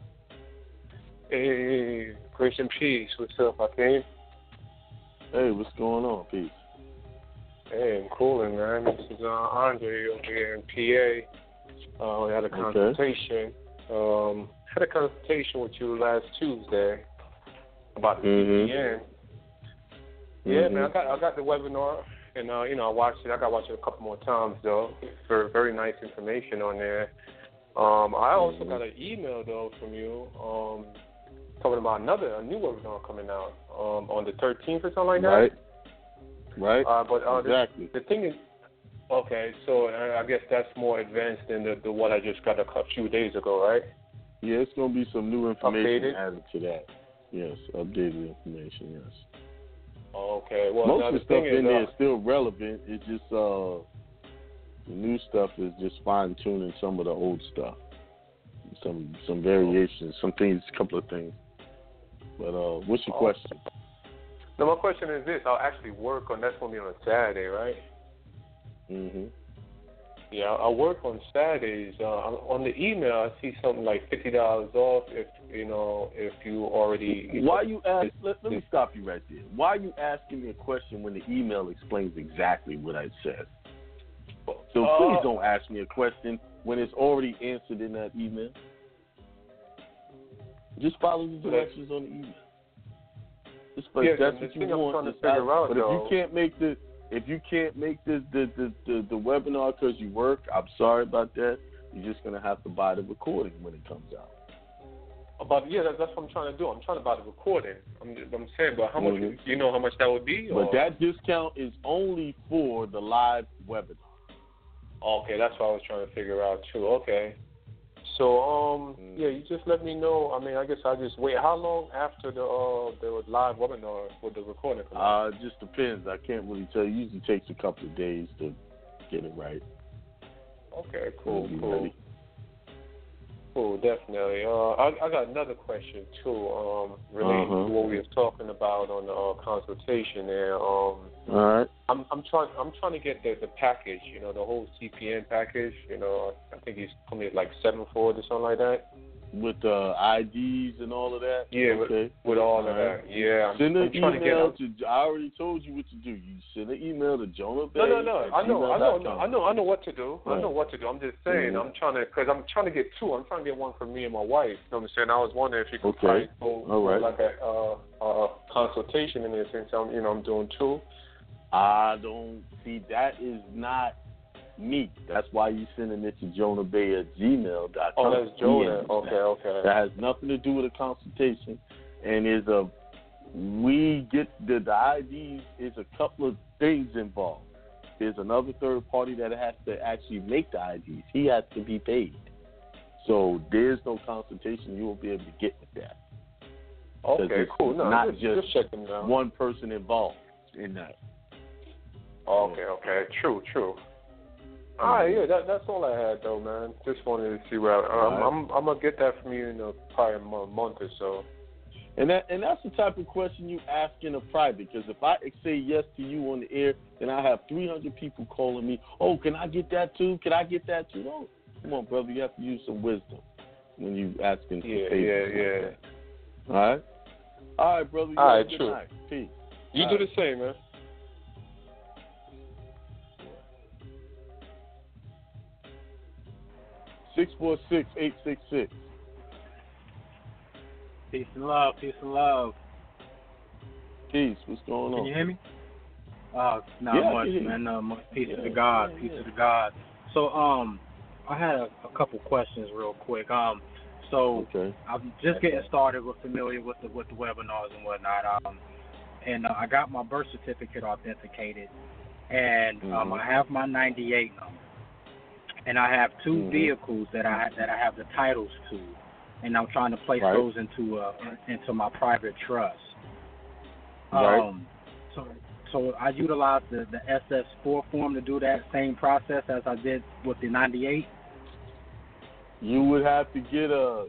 Hey, grace and peace. What's up, Hakeem? Hey, what's going on? Peace. Hey, I'm cooling, man. This is uh, Andre over here in P A. Uh, we had a Okay. consultation. Um, had a consultation with you last Tuesday about the Mhm. C P N. Yeah, Mhm. man. I got I got the webinar, and uh, you know I watched it. I got to watch it a couple more times though. For very nice information on there. Um, I also Mhm. got an email though from you. Um, talking about another a new webinar coming out um, on the thirteenth or something like that. Right. Right. Uh, but uh, exactly. the, the thing is, okay, so uh, I guess that's more advanced than the, the what I just got a cou- few days ago, right? Yeah, it's going to be some new information Updated? added to that. Yes, updated information, yes. Okay, well, Most now of the the stuff thing in is, there uh, is still relevant. It's just uh, the new stuff is just fine tuning some of the old stuff, some some variations, some things, a couple of things. But uh, what's your Oh. question? now my question is this: I'll actually work on that's going to be on a Saturday, right? Mhm. Yeah, I work on Saturdays. Uh, on the email, I see something like fifty dollars off if you know if you already. Why you ask? Let, let me stop you right there. Why are you asking me a question when the email explains exactly what I said? So Uh, please don't ask me a question when it's already answered in that email. Just follow the directions on the email. Just, but Yeah, that's the what you thing I'm want. trying to just figure out, but if though- you can't make the if you can't make the the the, the, the webinar because you work, I'm sorry about that. You're just gonna have to buy the recording when it comes out. About yeah, that's, that's what I'm trying to do. I'm trying to buy the recording. I'm I'm saying, but how much? Mhm. You know how much that would be? But or? that discount is only for the live webinar. Okay, that's what I was trying to figure out too. Okay. So um Mm. yeah, you just let me know. I mean, I guess I'll just wait. How long after the uh the live webinar would the recording come out? Uh, it just depends. I can't really tell you. It usually takes a couple of days to get it right. Okay, cool, It'll be cool. ready. Cool, definitely. Uh, I, I got another question too, um, related Uh-huh. to what we were talking about on the uh, consultation there. Um, All right. I'm I'm trying I'm trying to get the, the package, you know, the whole C P N package. You know, I think he's coming at like seven fold or something like that. with uh, I Ds and all of that. Yeah, okay. with, with all, all of right. that. Yeah, I'm, send an I'm trying email to get. to. I already told you what to do. You send an email to Jonah Bay. No, no, no. I know, I know, com. I know, I know what to do. Right. I know what to do. I'm just saying. Mm-hmm. I'm trying to, cause I'm trying to get two. I'm trying to get one for me and my wife. You know what I'm saying? I was wondering if you could okay. probably go all right. like a uh, uh, consultation in this, since I'm, you know, I'm doing two. I don't see that is not me. That's why you sending it to Jonah Bay at gmail dot com. Oh, that's Jonah. Okay, okay. That has nothing to do with a consultation, and is a we get the, the I Ds is a couple of things involved. There's another third party that has to actually make the I Ds. He has to be paid. So there's no consultation you won't be able to get with that. Okay, cool. No, not just, just, just checking down. one person involved in that. Okay, okay. True, true. All right, yeah, that, that's all I had, though, man. Just wanted to see where I, um, right. I'm I'm going to get that from you in a, probably a month or so. And that and that's the type of question you ask in a private, because if I say yes to you on the air, then I have three hundred people calling me, oh, can I get that too? Can I get that too? No. Come on, brother, you have to use some wisdom when you asking for Yeah, favors. yeah, yeah. Like all right? All right, brother. You All have right, a good true. night. Peace. You all do right. the same, man. six four six, eight six six. Peace and love, peace and love. Peace. What's going on? Can you hear me? Uh, not yeah, much, man. Uh, much peace yeah, to God, yeah, peace yeah. to God. So, um, I had a, a couple questions real quick. Um, so okay. I'm just getting started. We're familiar with the with the webinars and whatnot. Um, and uh, I got my birth certificate authenticated, and mm-hmm. um, I have my ninety-eight number, and I have two mm-hmm. vehicles that I that I have the titles to, and I'm trying to place right. those into uh into my private trust. Right. Um, so so I utilized the the S S four form to do that same process as I did with the ninety-eight. You would have to get a,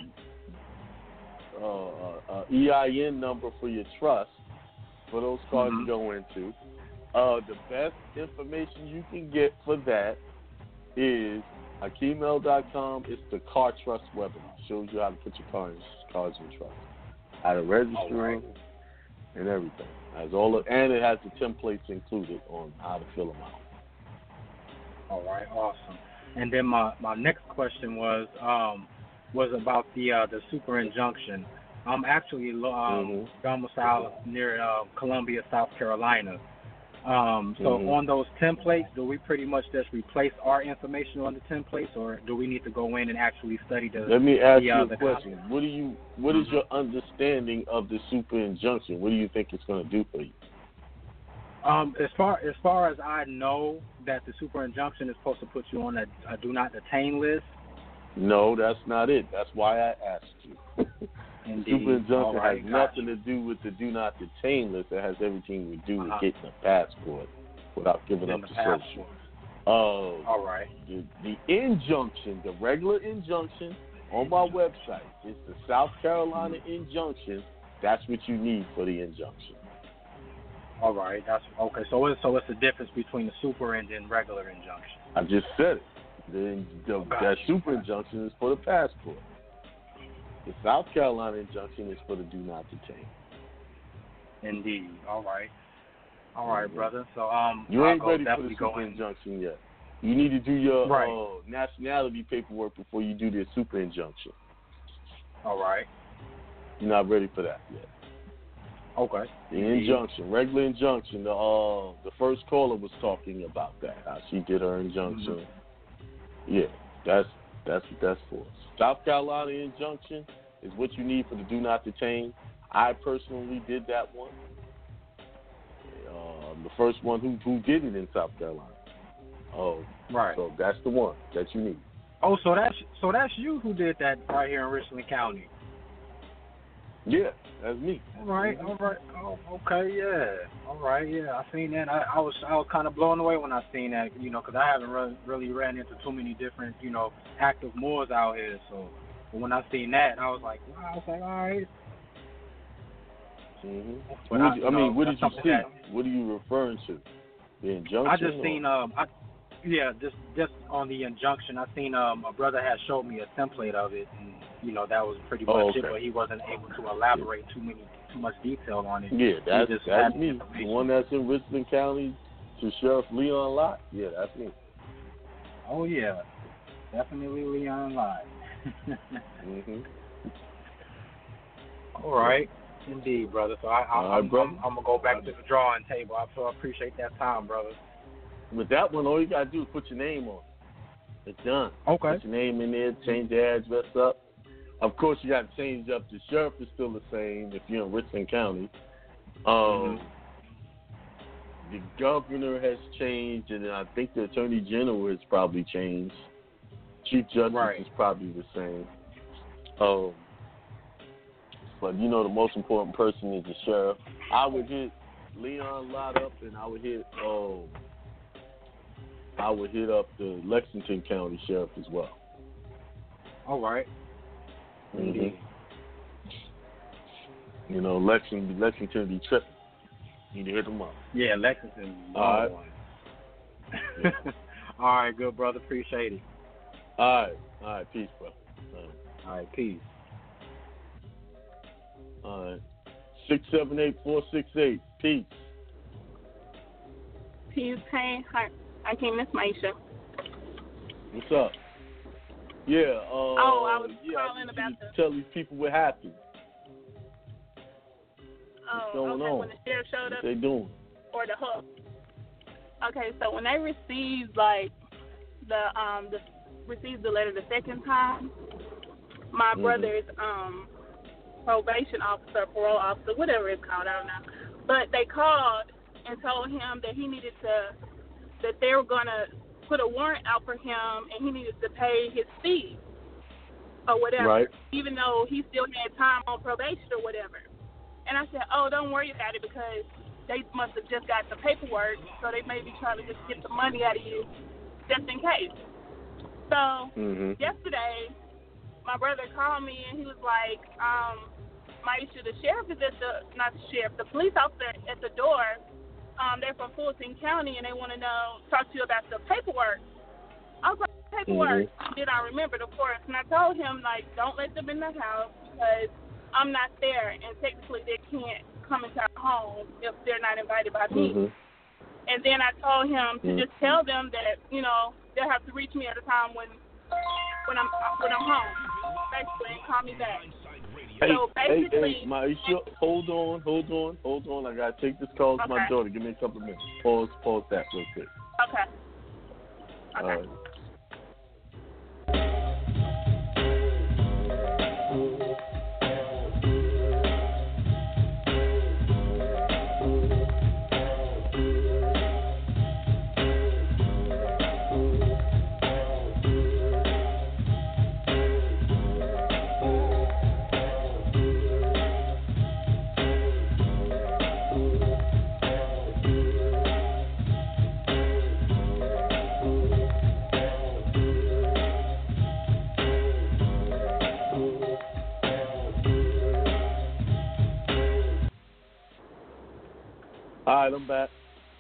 a, a, a E I N number for your trust for those cards mm-hmm. to go into. Uh, the best information you can get for that is Hakeem El dot com. It's the car trust webinar. Shows you how to put your cars cars in trust, how to register right. them, and everything. Has all of, and it has the templates included on how to fill them out. All right, awesome. And then my, my next question was um, was about the uh, the super injunction. I'm actually um, mm-hmm. domiciled near uh, Columbia, South Carolina. Um, so mm-hmm. on those templates, do we pretty much just replace our information on the templates, or do we need to go in and actually study the? Let me ask the, you uh, a the question. content? What do you? What is your understanding of the super injunction? What do you think it's going to do for you? Um, as far as far as I know, that the super injunction is supposed to put you on a, a do not detain list. No, that's not it. That's why I asked you. Indeed. Super injunction right, has gotcha. nothing to do with the do not detain list. It has everything to do with uh-huh. getting a passport without giving In up the the social. passport. Uh, All right. The, the injunction, the regular injunction on my website, is the South Carolina injunction. That's what you need for the injunction. All right, that's okay. So it's so it's the difference between the super and then regular injunction. I just said it. The, the, Gotcha. That super injunction is for the passport. The South Carolina injunction is for the do not detain. Indeed. All right. All right, brother. So um, You I'll ain't go ready for the definitely go super in. injunction yet. You need to do your Right. uh, nationality paperwork before you do the super injunction. All right. You're not ready for that yet. Okay. The Indeed. injunction, regular injunction. The uh, the first caller was talking about that. How she did her injunction. Mm-hmm. Yeah, that's that's what that's for. South Carolina injunction is what you need for the do not detain. I personally did that one. Uh, the first one who who did it in South Carolina. Oh, right. So that's the one that you need. Oh, so that's so that's you who did that right here in Richland County. Yeah, that's me. All right, all right. Oh, okay, yeah. All right, yeah. I seen that. I, I was I was kind of blown away when I seen that, you know, because I haven't really, really ran into too many different, you know, active Moors out here. So, but when I seen that, I was like, wow. I was like, all right. Mm-hmm. But I, I, you I know, mean, what did you that's see? something What are you referring to? The injunction? I just or? seen um, I yeah, just just on the injunction, I seen um, a brother had showed me a template of it, and you know, that was pretty much Oh, okay. it. But he wasn't able to elaborate too many, too much detail on it. Yeah, that's, he just that's had me. The information. one that's in Richland County to Sheriff Leon Lott. Yeah, that's me. Oh yeah, definitely Leon Lott. hmm All right, indeed, brother. So I, I, All right, I'm, brother. I'm, I'm gonna go back to the drawing table. I so appreciate that time, brother. With that one, all you gotta do is put your name on it. It's done. Okay. Put your name in there, change the address up. Of course, you got to change up. The sheriff is still the same if you're in Richland County. Um, Mm-hmm. The governor has changed, and I think the attorney general has probably changed. Chief Justice Right. is probably the same. Um, but you know, the most important person is the sheriff. I would hit Leon Lott up, and I would hit um, I would hit up the Lexington County Sheriff as well. All right. Mm-hmm. You know, Lexington, Lexington be tripping. You need to hit them up. Yeah, Lexington. All right. One. All right, good brother. Appreciate it. All right. All right. Peace, bro. All right. All right, peace. All right. Six seven eight four six eight. Peace. Peace. Hey, hi. I came Miss Maisha. What's up? Yeah. Uh, Oh, I was yeah, calling I need about you to the- tell these people what happened. Oh, going okay. on? When the sheriff showed What up, they doing? or the hook. Okay, so when they received like the um the received the letter the second time, my Mhm. brother's um probation officer, parole officer, whatever it's called, I don't know. But they called and told him that he needed to that they were gonna put a warrant out for him and he needed to pay his fees or whatever, Right. even though he still had time on probation or whatever. And I said, oh, don't worry about it because they must have just got the paperwork, so they may be trying to just get the money out of you just in case. So Mm-hmm. yesterday, my brother called me and he was like, um, Maisha, the sheriff is at the, not the sheriff, the police officer at the door. Um, they're from Fulton County and they want to know, talk to you about the paperwork. I was like, paperwork? Mhm. Then I remembered, of course, and I told him, like, don't let them in the house because I'm not there and technically they can't come into our home if they're not invited by me. Mm-hmm. And then I told him to Mhm. just tell them that, you know, they'll have to reach me at a time when when I'm when I'm home, basically, and call me back. Hey, So hey, basically, hey, Maisha, hold on, hold on, hold on. I gotta take this call to my Okay. daughter. Give me a couple of minutes. Pause, pause that real quick. okay. All right. All right, I'm back.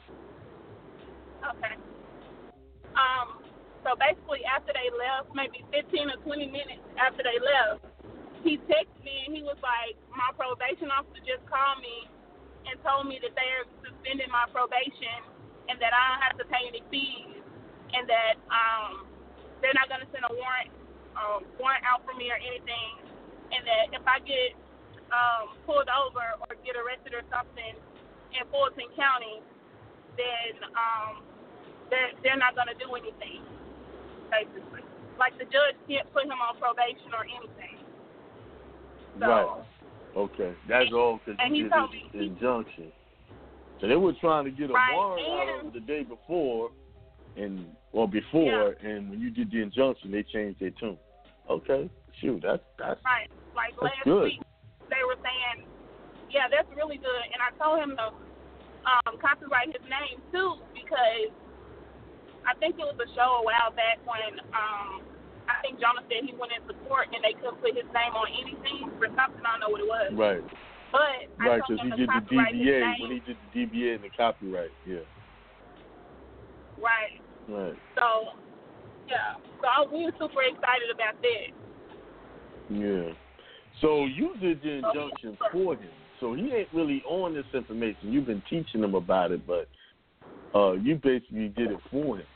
Okay. Um, so basically after they left, maybe fifteen or twenty minutes after they left, he texted me and he was like, my probation officer just called me and told me that they're suspending my probation and that I don't have to pay any fees and that um, they're not going to send a warrant, uh, warrant out for me or anything, and that if I get um, pulled over or get arrested or something in Fulton County, then um, they're, they're not going to do anything, basically. Like the judge can't put him on probation or anything. So, Right. Okay. That's all because and you he did told this me- injunction. So they were trying to get a Right, warrant out and- of the day before, and or before, and when you did the injunction, they changed their tune. Okay. Shoot, that's that's right, like that's last good. week, they were saying, yeah, that's really good. And I told him to um, copyright his name, too, because I think it was a show a while back when um, I think Jonah said he went into court and they couldn't put his name on anything for something. I don't know what it was. Right. But I Right, told because him he to did the D copyright B his A name. when he did the D B A and the copyright. Yeah. Right. Right. So, yeah. So I, we were super excited about that. Yeah. So you did the injunction for him. So he ain't really on this information. You've been teaching him about it, but uh, you basically did it for him.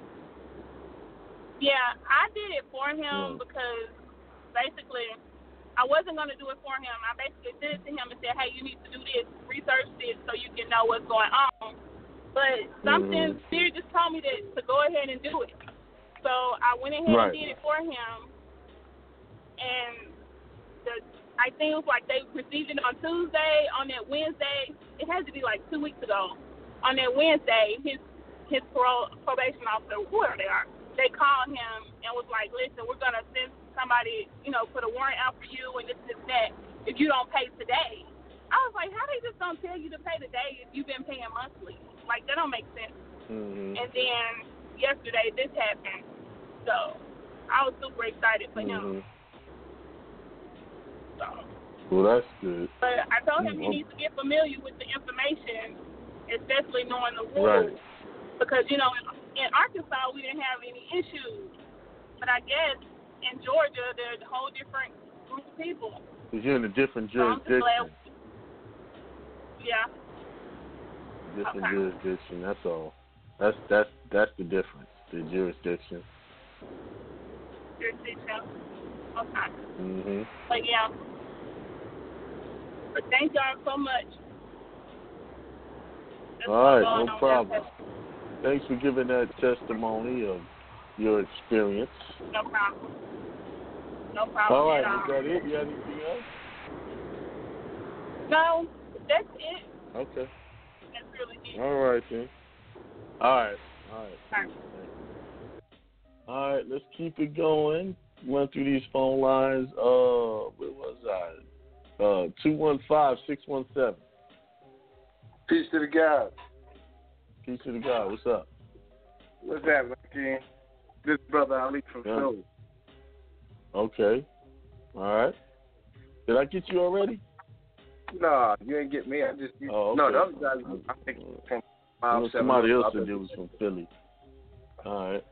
Yeah, I did it for him Yeah. because basically I wasn't going to do it for him. I basically did it to him and said, hey, you need to do this, research this so you can know what's going on. But something Mhm. Spirit just told me that to go ahead and do it. So I went ahead Right. and did it for him. And the I think it was like they received it on Tuesday. On that Wednesday, it had to be like two weeks ago. On that Wednesday, his his parole, probation officer, whoever they are, they called him and was like, listen, we're going to send somebody, you know, put a warrant out for you and this and that if you don't pay today. I was like, how they just don't tell you to pay today if you've been paying monthly? Like, that don't make sense. Mm-hmm. And then yesterday, this happened. So I was super excited for Mm-hmm. him. So. Well, that's good. But I told him Mm-hmm. he needs to get familiar with the information, especially knowing the Right. rules. Because, you know, in, in Arkansas, we didn't have any issues. But I guess in Georgia, there's a whole different group of people. Because you're in a different So I'm just jurisdiction. glad. Yeah. Different Okay. jurisdiction. That's all. That's that's that's the difference. The jurisdiction. Jurisdiction. Okay. Mhm. But, yeah. But thank y'all so much. That's All right, what's going no on problem. there. Thanks for giving that testimony of your experience. No problem. No problem All right, at all. is that it? You got anything else? No, that's it. Okay. That's really it. All right then. All right. All right. All right. All right, let's keep it going. Run through these phone lines. Uh, where was I? Uh, two one five six one seven. Peace to the God. Peace to the God. What's up? What's happening, King? This brother Ali from Yeah. Philly. Okay. All right. Did I get you already? No, you ain't get me. I just you, Oh, okay. no. The other guy, I think from I five know seven. somebody else other- said it was from Philly. All right.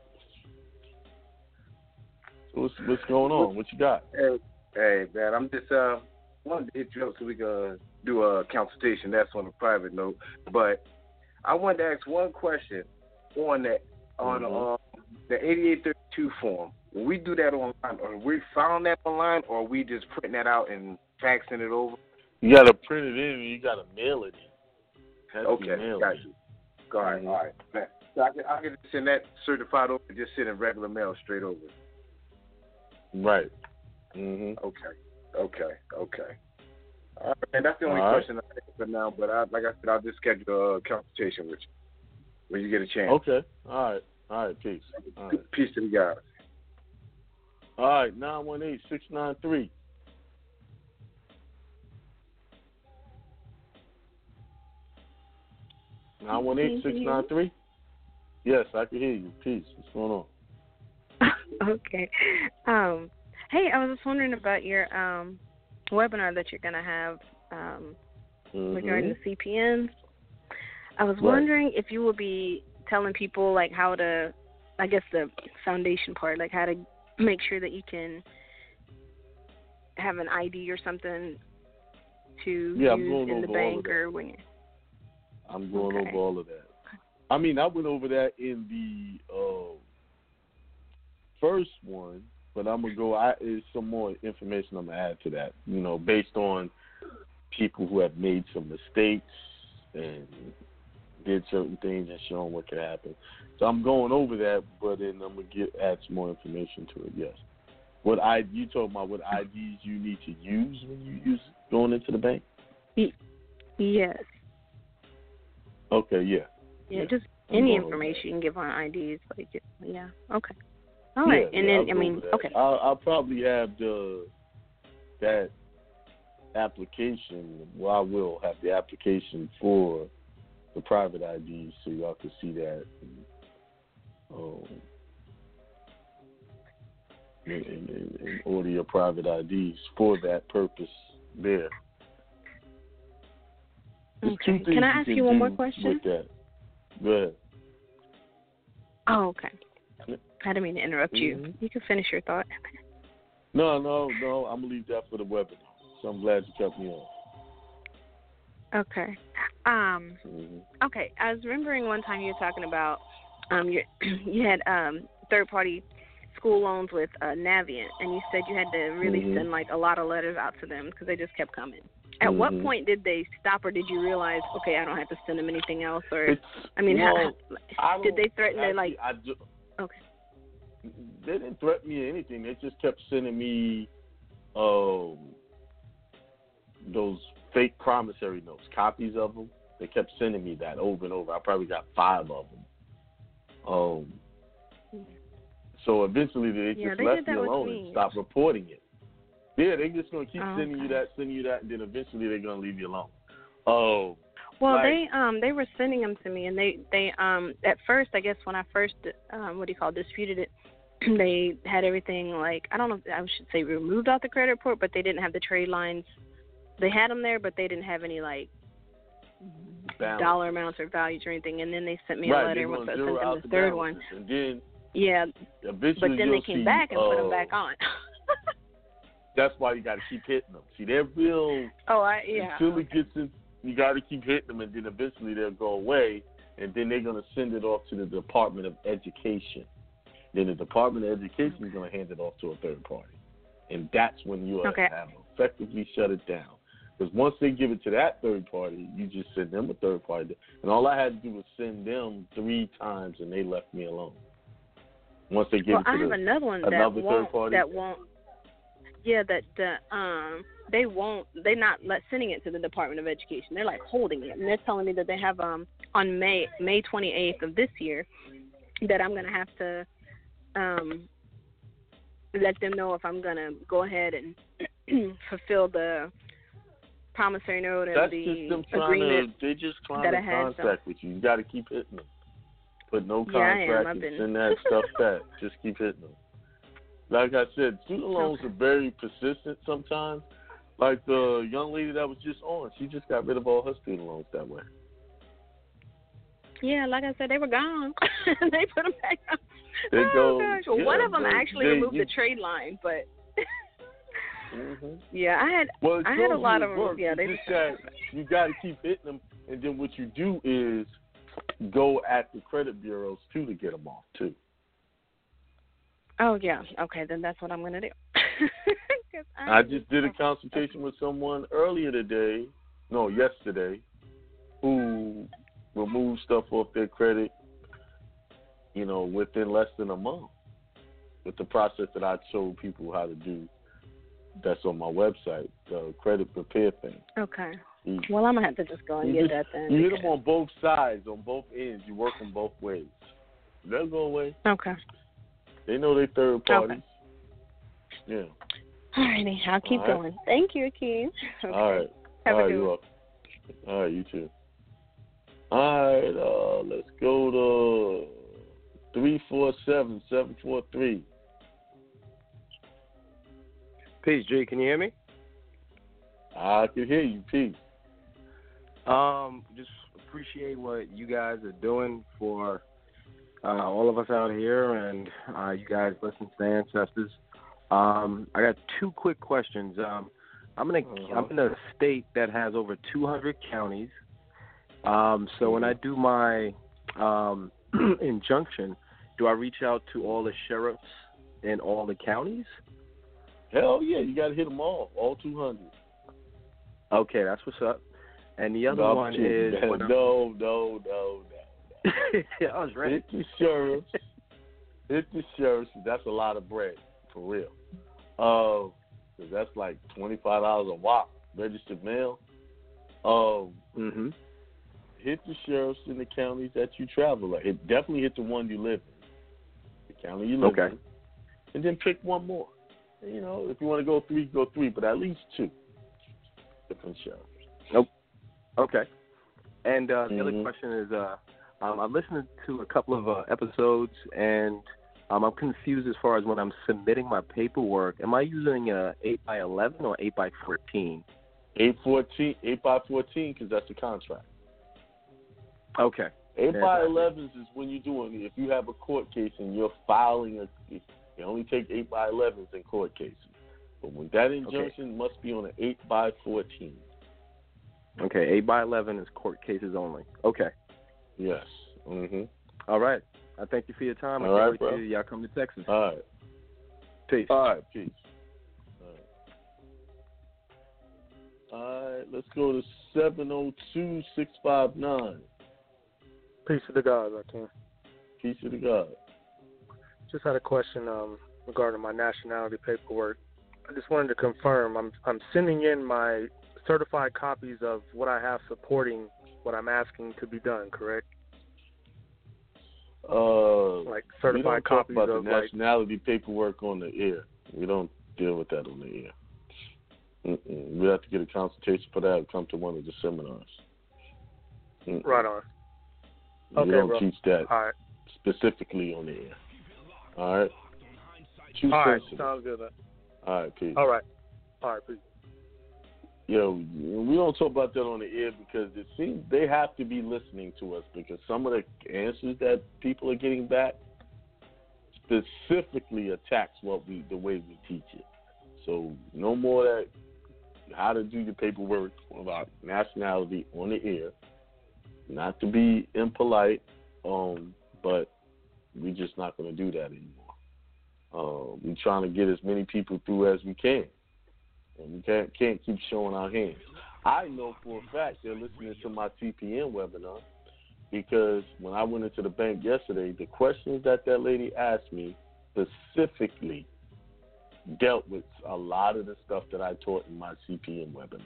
So what's what's going on? What you got? Hey, hey, man, I'm just uh wanted to hit you up so we can uh, do a consultation. That's on a private note, but I wanted to ask one question on that on Mhm. uh, the eighty-eight thirty-two form. When we do that online, or we found that online, or we just printing that out and faxing it over? You gotta print it in and you gotta mail it in. Has to be Okay, mailed got in. you. All right, all right. Man, so I can, I can just send that certified over, just send in regular mail straight over. Right. Mhm. Okay, okay, okay. All right, and that's the only All right. question I have for now. But I, like I said, I'll just schedule a consultation with you when you get a chance. Okay. All right. All right. Peace. All right. Peace to the guys. All right. Nine one eight six nine three. Nine one eight six nine three. Yes, I can hear you. Peace. What's going on? Okay. Um, hey, I was just wondering about your um, webinar that you're going to have um, Mhm. regarding the C P Ns. I was Right. wondering if you will be telling people like how to, I guess the foundation part, like how to make sure that you can have an I D or something to Yeah, I'm use going in the over all of bank that. or when you're. I'm going Okay. over all of that. I mean, I went over that in the uh, first one, but I'm gonna go. I is some more information I'm gonna add to that. You know, based on people who have made some mistakes and did certain things and shown what could happen. So I'm going over that, but then I'm gonna get add some more information to it. Yes. What I you talking about? What I Ds you need to use when you use going into the bank? Yes. Okay. Yeah. Yeah, just I'm any going over information you can give on I Ds, like yeah. Okay. All Yeah, right, and yeah, then I'll I go mean, over that. okay. I'll, I'll probably have the that application. Well, I will have the application for the private I Ds, so y'all can see that. And, um, and, and, and order your private I Ds for that purpose there. There's two Okay. things Can I ask can you one more do question? With that. Go ahead. Oh, okay. I didn't mean to interrupt you. Mhm. You can finish your thought. No, no, no. I'm gonna leave that for the webinar. So I'm glad you kept me on. Okay. Um. Mm-hmm. Okay. I was remembering one time you were talking about um you you had um third party school loans with uh, Navient, and you said you had to really Mm-hmm. send like a lot of letters out to them because they just kept coming. At Mm-hmm. what point did they stop, or did you realize, okay, I don't have to send them anything else, or It's, I mean, well, how, I did they don't- threaten to actually, like? I ju- Okay. They didn't threaten me or anything. They just kept sending me um, those fake promissory notes, copies of them. They kept sending me that over and over. I probably got five of them. Um, so eventually they Yeah, just they left did me that with alone me. and stopped reporting it. Yeah, they just gonna keep Oh, sending you okay. that, sending you that, and then eventually they're gonna leave you alone. Oh, Well, like, they um they were sending them to me, and they they um at first, I guess when I first um what do you call it, disputed it, they had everything like, I don't know if I should say removed off the credit report, but they didn't have the trade lines. They had them there, but they didn't have any like balance. dollar amounts or values or anything. And then they sent me right, a letter they're once gonna I zero sent them out the the third one. balances, and then Yeah, eventually but then you'll they came see, back and put them uh, back on. That's why you got to keep hitting them. See, they're real. Oh, I yeah. Until it gets in, you got to keep hitting them, and then eventually they'll go away, and then they're gonna send it off to the Department of Education. Then the Department of Education is gonna hand it off to a third party, and that's when you Okay. have effectively shut it down. Because once they give it to that third party, you just send them a third party, and all I had to do was send them three times, and they left me alone. Once they give Well, it to I have the, another one that another won't. third party, That won't. Yeah, that uh, um they won't. They're not let, sending it to the Department of Education. They're like holding it, and they're telling me that they have um on May May twenty-eighth of this year that I'm gonna have to um let them know if I'm gonna go ahead and fulfill the promissory note and that's the just them trying agreement to. They just trying that to I had. So. contact with you. You got to keep hitting them. Put no Yeah, I am. contract I've and been- send that stuff back. Just keep hitting them. Like I said, student loans Okay. are very persistent sometimes. Like the young lady that was just on, she just got rid of all her student loans that way. Yeah, like I said, they were gone. They put them back on. They oh, go, gosh. Well, yeah, one of them they- actually they- removed you- the trade line, but Mm-hmm. yeah, I had Well, it I had shows a lot you of it them. works. Yeah, It's they just that you got to keep hitting them, and then what you do is go at the credit bureaus too to get them off too. Oh yeah, okay, then that's what I'm gonna do. 'Cause I, I just did a consultation with someone earlier today, no, yesterday, who removed stuff off their credit, you know, within less than a month with the process that I showed people how to do. That's on my website, the credit repair thing. Okay. You, Well, I'm gonna have to just go and you get just- that then. You hit because- them on both sides, on both ends. You work them both ways. They'll go away. Okay. They know they third parties. Okay. Yeah. Alrighty, I'll keep All right. going. Thank you, Akeem. Okay. All right. Have All a right, good you're one. welcome. All right, you too. All right, uh, let's go to three four seven, seven four three. Peace, G. Can you hear me? I can hear you. Peace. Um, just appreciate what you guys are doing for uh, all of us out here, and uh, you guys listen to the ancestors. Um, I got two quick questions. Um, I'm in a Uh-huh. I'm in a state that has over two hundred counties. Um, so when I do my um, injunction, do I reach out to all the sheriffs in all the counties? Hell yeah, you got to hit them all, all two hundred. Okay, that's what's up. And the other No, I'm one kidding. is when I'm- no, no, no, no. yeah, I was ready. Hit the sheriffs. Hit the sheriffs. That's a lot of bread, for real. Uh, 'cause that's like twenty-five dollars a wop, registered mail. Um, mm-hmm. Hit the sheriffs in the counties that you travel at. Hit, definitely hit the one you live in, the county you live Okay. in, and then pick one more. You know, if you want to go three, go three, but at least two different sheriffs. Nope. Okay. And uh, the Mhm. other question is, uh, um, I'm listening to a couple of uh, episodes, and um, I'm confused as far as when I'm submitting my paperwork. Am I using a eight by eleven or eight by fourteen? Eight fourteen, eight by fourteen, because that's a contract. Okay. Eight Yeah, by that's it. elevens is when you're doing, if you have a court case and you're filing a, you only take eight by elevens in court cases. But when that injunction okay. must be on an eight by fourteen. Okay, eight by eleven is court cases only. Okay. Yes. Mm-hmm. All right. I thank you for your time. I All can't right, wait bro. to y'all come to Texas. All right. Peace. All right, peace. All right. All right, let's go to seven oh two, six five nine. Peace to the gods, I can. Peace to the God. Just had a question um, regarding my nationality paperwork. I just wanted to confirm I'm I'm sending in my certified copies of what I have supporting what I'm asking to be done, correct? Uh, like certified certified we don't copies talk about of the like nationality paperwork on the air. We don't deal with that on the air. Mm-mm. We have to get a consultation for that and come to one of the seminars. Mm-mm. right on. We Okay, don't bro. teach that All right. specifically on the air. All right? Too All right, sensitive. sounds good. Man. All right, peace. All right. All right, peace. Yo, we don't talk about that on the air because it seems they have to be listening to us because some of the answers that people are getting back specifically attacks what we the way we teach it. So no more that how to do your paperwork about nationality on the air. Not to be impolite, um, but we're just not going to do that anymore. Uh, we're trying to get as many people through as we can. And we can't, can't keep showing our hands. I know for a fact they're listening to my T P N webinar because when I went into the bank yesterday, the questions that that lady asked me specifically dealt with a lot of the stuff that I taught in my C P N webinar.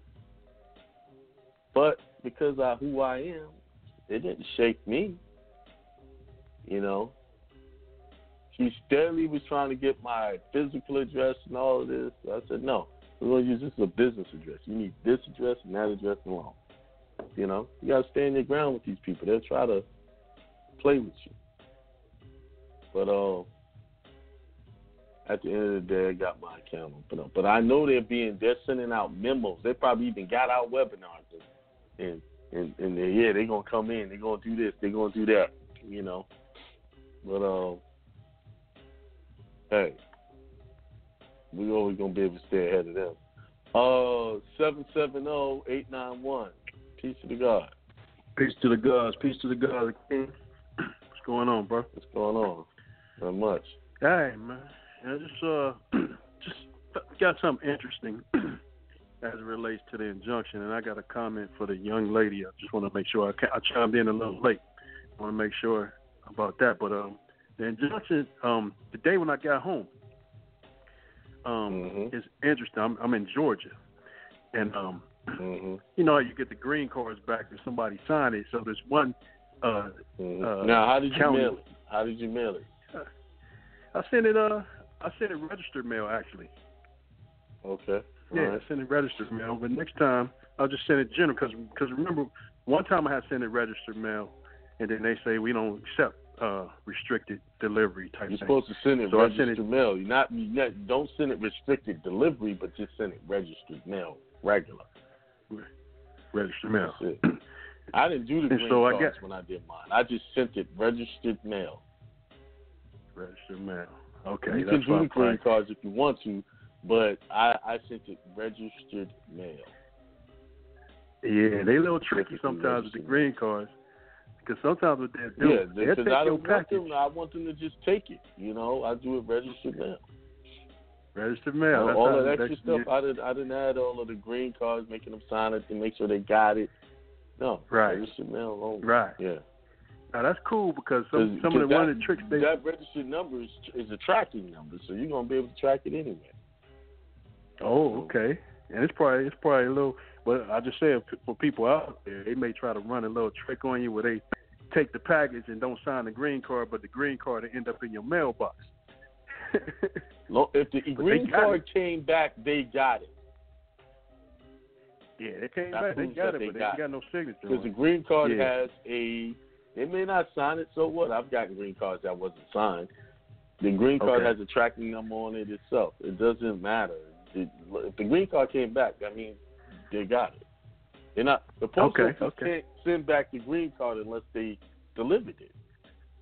But because of who I am, it didn't shake me. You know, she steadily was trying to get my physical address and all of this. I said, no, we're going to use this as a business address. You need this address and that address alone. You know, you got to stand your ground with these people. They'll try to play with you. But uh, at the end of the day, I got my account open up. But I know they're being, they're sending out memos. They probably even got our webinars. And, and, and they, yeah, they're going to come in. They're going to do this. They're going to do that, you know. But, uh, hey, we always going to be able to stay ahead of them. Uh, seven seven zero, eight nine one. Peace to the God. Peace to the gods. Peace to the gods. What's going on, bro? What's going on? Not much. Hey, man. I just, uh, just got something interesting as it relates to the injunction, and I got a comment for the young lady. I just want to make sure I, I chimed in a little late. I want to make sure about that. But um, the injunction, um, the day when I got home, um, mm-hmm. is interesting. I'm, I'm in Georgia, and um, mm-hmm. you know, you get the green cards back if somebody signed it. So there's one. Uh, mm-hmm. uh, now, how did you county. mail it? How did you mail it? I sent it. Uh, I sent it registered mail actually. Okay. Yeah, right. I sent it registered mail. But next time, I'll just send it general because because remember one time I had sent it registered mail, and then they say we don't accept uh, restricted delivery type. You're thing. supposed to send it so registered it, mail. You're not, you're not. Don't send it restricted delivery, but just send it registered mail, regular. Registered mail. That's it. I didn't do the And green so I cards guess- when I did mine. I just sent it registered mail. Registered mail. Okay, you that's can do the fine. green cards if you want to, but I, I sent it registered mail. Yeah, they a little tricky sometimes with the green cards because sometimes what they do, Yeah, they'll because take I your don't want package. them. I want them to just take it. You know, I do it registered mail. Registered mail. all That's all how- that extra that's- stuff. yeah. I didn't. I didn't add all of the green cards, making them sign it to make sure they got it. No, Right. registered mail only. Right. Yeah. Now that's cool because some 'Cause- some of the 'cause one that, of the tricks they that registered number is, is a tracking number, so you're gonna be able to track it anyway. Oh, okay. And it's probably it's probably a little. But I just say for people out there, they may try to run a little trick on you where they take the package and don't sign the green card, but the green card will end up in your mailbox. Lo- If the But green they got card came back, they got it. Yeah, they came That back, they proves got that it, they but they got ain't got no signature. Because on the it. green card Yeah. has a, they may not sign it, so what? I've gotten green cards that wasn't signed. The green card Okay. has a tracking number on it itself. It doesn't matter. It, if the green card came back, that means they got it. They're not, the post Okay, office okay. can't send back the green card unless they delivered it.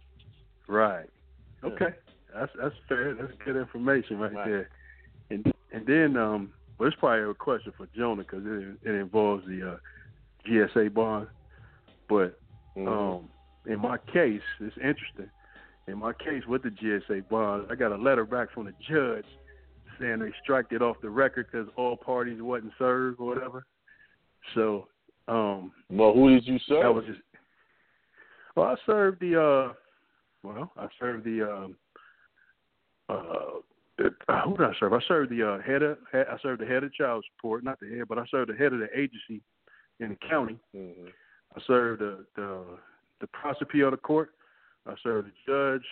Right. Yeah. Okay. That's that's fair. That's good information right, Right. there. And and then, um, well, it's probably a question for Jonah because it, it involves the uh, G S A bond. But Mm-hmm. um, in my case, it's interesting. In my case with the G S A bond, I got a letter back from the judge saying they striked it off the record because all parties wasn't served or whatever. So, um, well, who did you serve? That was just. Well, I served the. Uh, well, I served the. Um, uh, uh, who did I serve? I served the uh, head of. Head, I served the head of child support, not the head, but I served the head of the agency in the county. Mm-hmm. I served the the, the prosecutor of the court. I served the judge,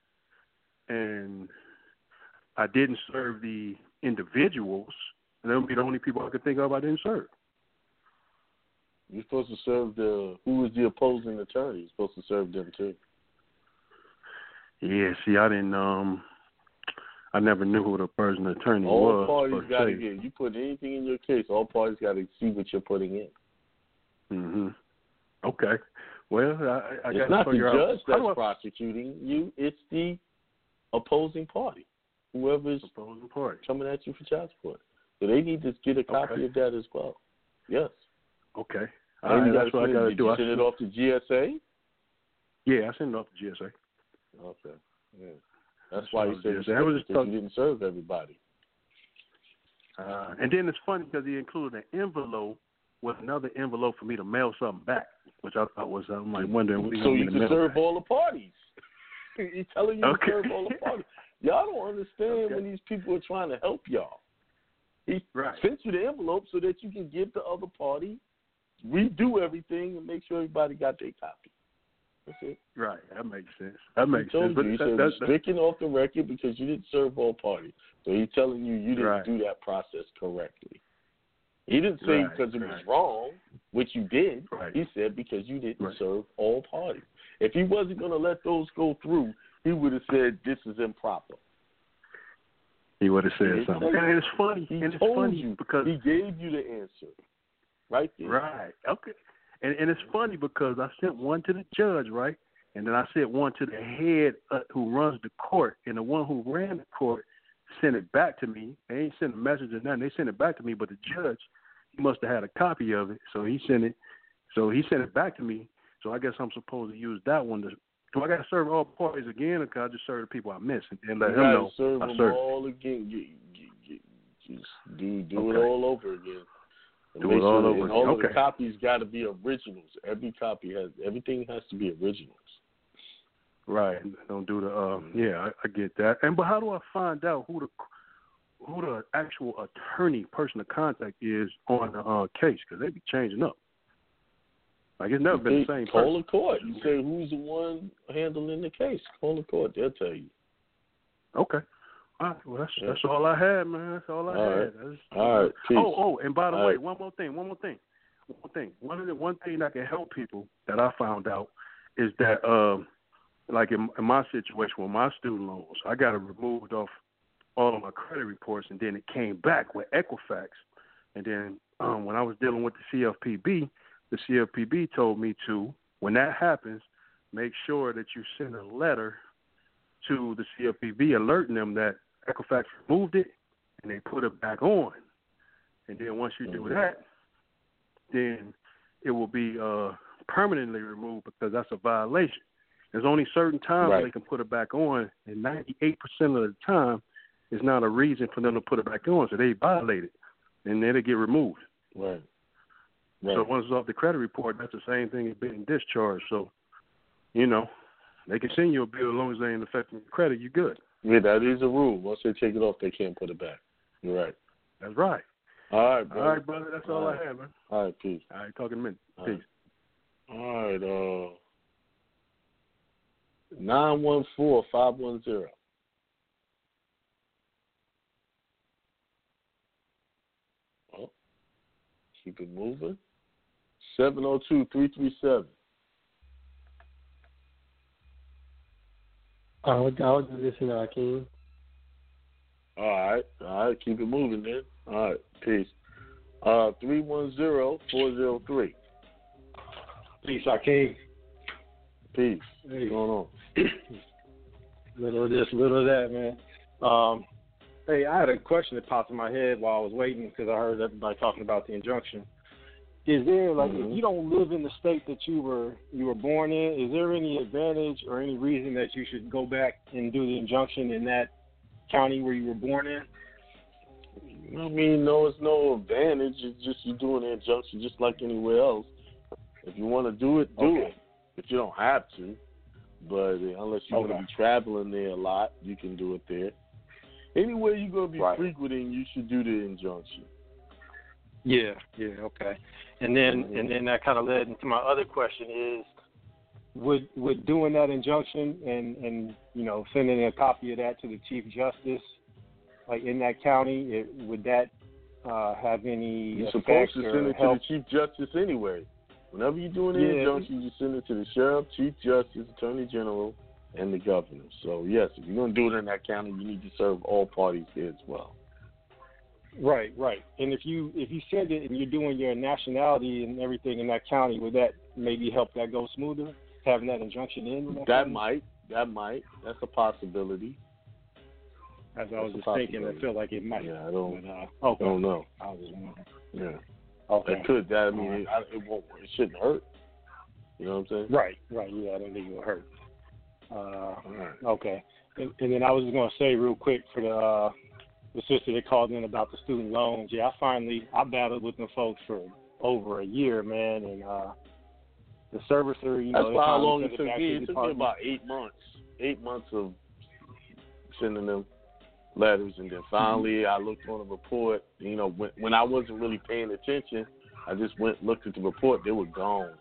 and I didn't serve the individuals. They would be the only people I could think of I didn't serve. You're supposed to serve the who was the opposing attorney. You're supposed to serve them too. Yeah, see, I didn't. Um, I never knew who the person attorney all was. parties got to se. get. You put anything in your case, all parties got to see what you're putting in. Mm-hmm. Okay. Well, I, I it's got not to the figure judge out. that's prosecuting you. It's the opposing party, whoever's opposing party coming at you for child support. So they need to get a copy Okay. of that as well. Yes. Okay. And All right, you that's gotta what I send, got to did do. you I send it send- off to G S A? Yeah, I sent it off to G S A. Okay. Yeah. That's, That's why what you I said was it's doing. I was just because talking- you didn't serve everybody. Uh, and then it's funny because he included an envelope with another envelope for me to mail something back, which I thought was, I'm like wondering what he So wanted me you to can mail serve back. all the parties. He's telling you Okay. to serve all the parties. Y'all don't understand Okay. when these people are trying to help y'all. He Right. sent you the envelope so that you can give the other party, redo everything, and make sure everybody got their copy. That's it. Right. That makes sense. That makes he told sense. You, he that, said that, we're stricken off the record because you didn't serve all parties. So he's telling you you didn't Right. do that process correctly. He didn't say Right, because it was right. wrong, which you did. Right. He said because you didn't Right. serve all parties. If he wasn't going to let those go through, he would have said this is improper. he would have said He something. said- And it's funny. He and it's told funny you because he gave you the answer right there. Right. Okay. And and it's funny because I sent one to the judge, right? And then I sent one to the head uh, who runs the court, and the one who ran the court sent it back to me. They ain't sent a message or nothing. They sent it back to me, but the judge, he must have had a copy of it, so he sent it. So he sent it back to me. So I guess I'm supposed to use that one to. Do I got to serve all parties again, or can I just serve the people I missed and, and let You him gotta know serve I them served? all again. You, you, you, just do do it Okay. all over again. And Do make it all sure that- over and again. all of the Okay. copies got to be originals. Every copy has everything has to be originals. Right. Don't do the. Uh, yeah, I, I get that. And but how do I find out who the who the actual attorney person to contact is on the uh, case? Because they be changing up. Like it's never been the same Call person. the court. You say who's the one handling the case. Call the court. They'll tell you. Okay. All right. Well, that's Yeah. that's all I had, man. That's all I All had. right. That's- All right. Peace. Oh, oh, and by the All way, right. one more thing. One more thing. One more thing. One of the one thing that can help people that I found out is that, um, like in, in my situation with my student loans, I got it removed off all of my credit reports, and then it came back with Equifax. And then um, when I was dealing with the C F P B, the C F P B told me to, when that happens, make sure that you send a letter to the C F P B alerting them that Equifax removed it and they put it back on. And then once you do that, then it will be uh, permanently removed because that's a violation. There's only certain times Right. they can put it back on, and ninety-eight percent of the time is not a reason for them to put it back on, so they violate it, and then it'll get removed. Right. Right. So once it's off the credit report, that's the same thing as being discharged. So, you know, they can send you a bill as long as they ain't affecting your credit, you're good. Yeah, that is a rule. Once they take it off, they can't put it back. You're right. That's right. All right, brother. All right, brother. That's all, All I right. have, man. All right, peace. All right, talk in a minute. All Peace. right. All right, uh, nine one four five one zero. Oh, keep it moving. Seven zero two three three seven. I would, I would do this in Akeem. All right, all right, keep it moving then. All right, peace. Uh, three one zero four zero three. Peace, Akeem. Peace. Hey. What's going on? Little of this, little of that, man. Um, Hey, I had a question that popped in my head while I was waiting because I heard everybody talking about the injunction. Is there, like, Mm-hmm. if you don't live in the state that you were you were born in, is there any advantage or any reason that you should go back and do the injunction in that county where you were born in? I mean, no, it's no advantage. It's just you're doing the injunction just like anywhere else. If you want to do it, do Okay. it. If you don't have to. But uh, unless you're Okay. going to be traveling there a lot, you can do it there. Anywhere you're going to be Right. frequenting, you should do the injunction. Yeah, yeah, okay. And then Mhm. and then that kind of led into my other question is, would would doing that injunction and, and you know sending a copy of that to the Chief Justice, like in that county, it, would that uh, have any You're effect supposed to or send it help? to the Chief Justice anyway. Whenever you're doing an Yeah. injunction, you send it to the Sheriff, Chief Justice, Attorney General, and the Governor. So, yes, if you're going to do it in that county, you need to serve all parties there as well. Right, right. And if you if you send it and you're doing your nationality and everything in that county, would that maybe help that go smoother? Having that injunction in? in that That county? might. That might. That's a possibility. As I was That's just a thinking, I possibility. feel like it might. Yeah, I don't, But, uh, okay. I don't know. I was just wondering. Yeah. Okay. It could. That, I mean, it, I, it won't. It shouldn't hurt. You know what I'm saying? Right, right. Yeah, I don't think it will hurt. Uh, Right. okay. And, and then I was just going to say real quick for the uh, the sister that called in about the student loans. Yeah, I finally I battled with them folks for over a year, man, and uh, the servicer, you know, That's they how finally long sent it took back me. to It the took me department. about eight months. Eight months of sending them letters, and then finally I looked on the report. You know, when when I wasn't really paying attention, I just went and looked at the report. They were gone.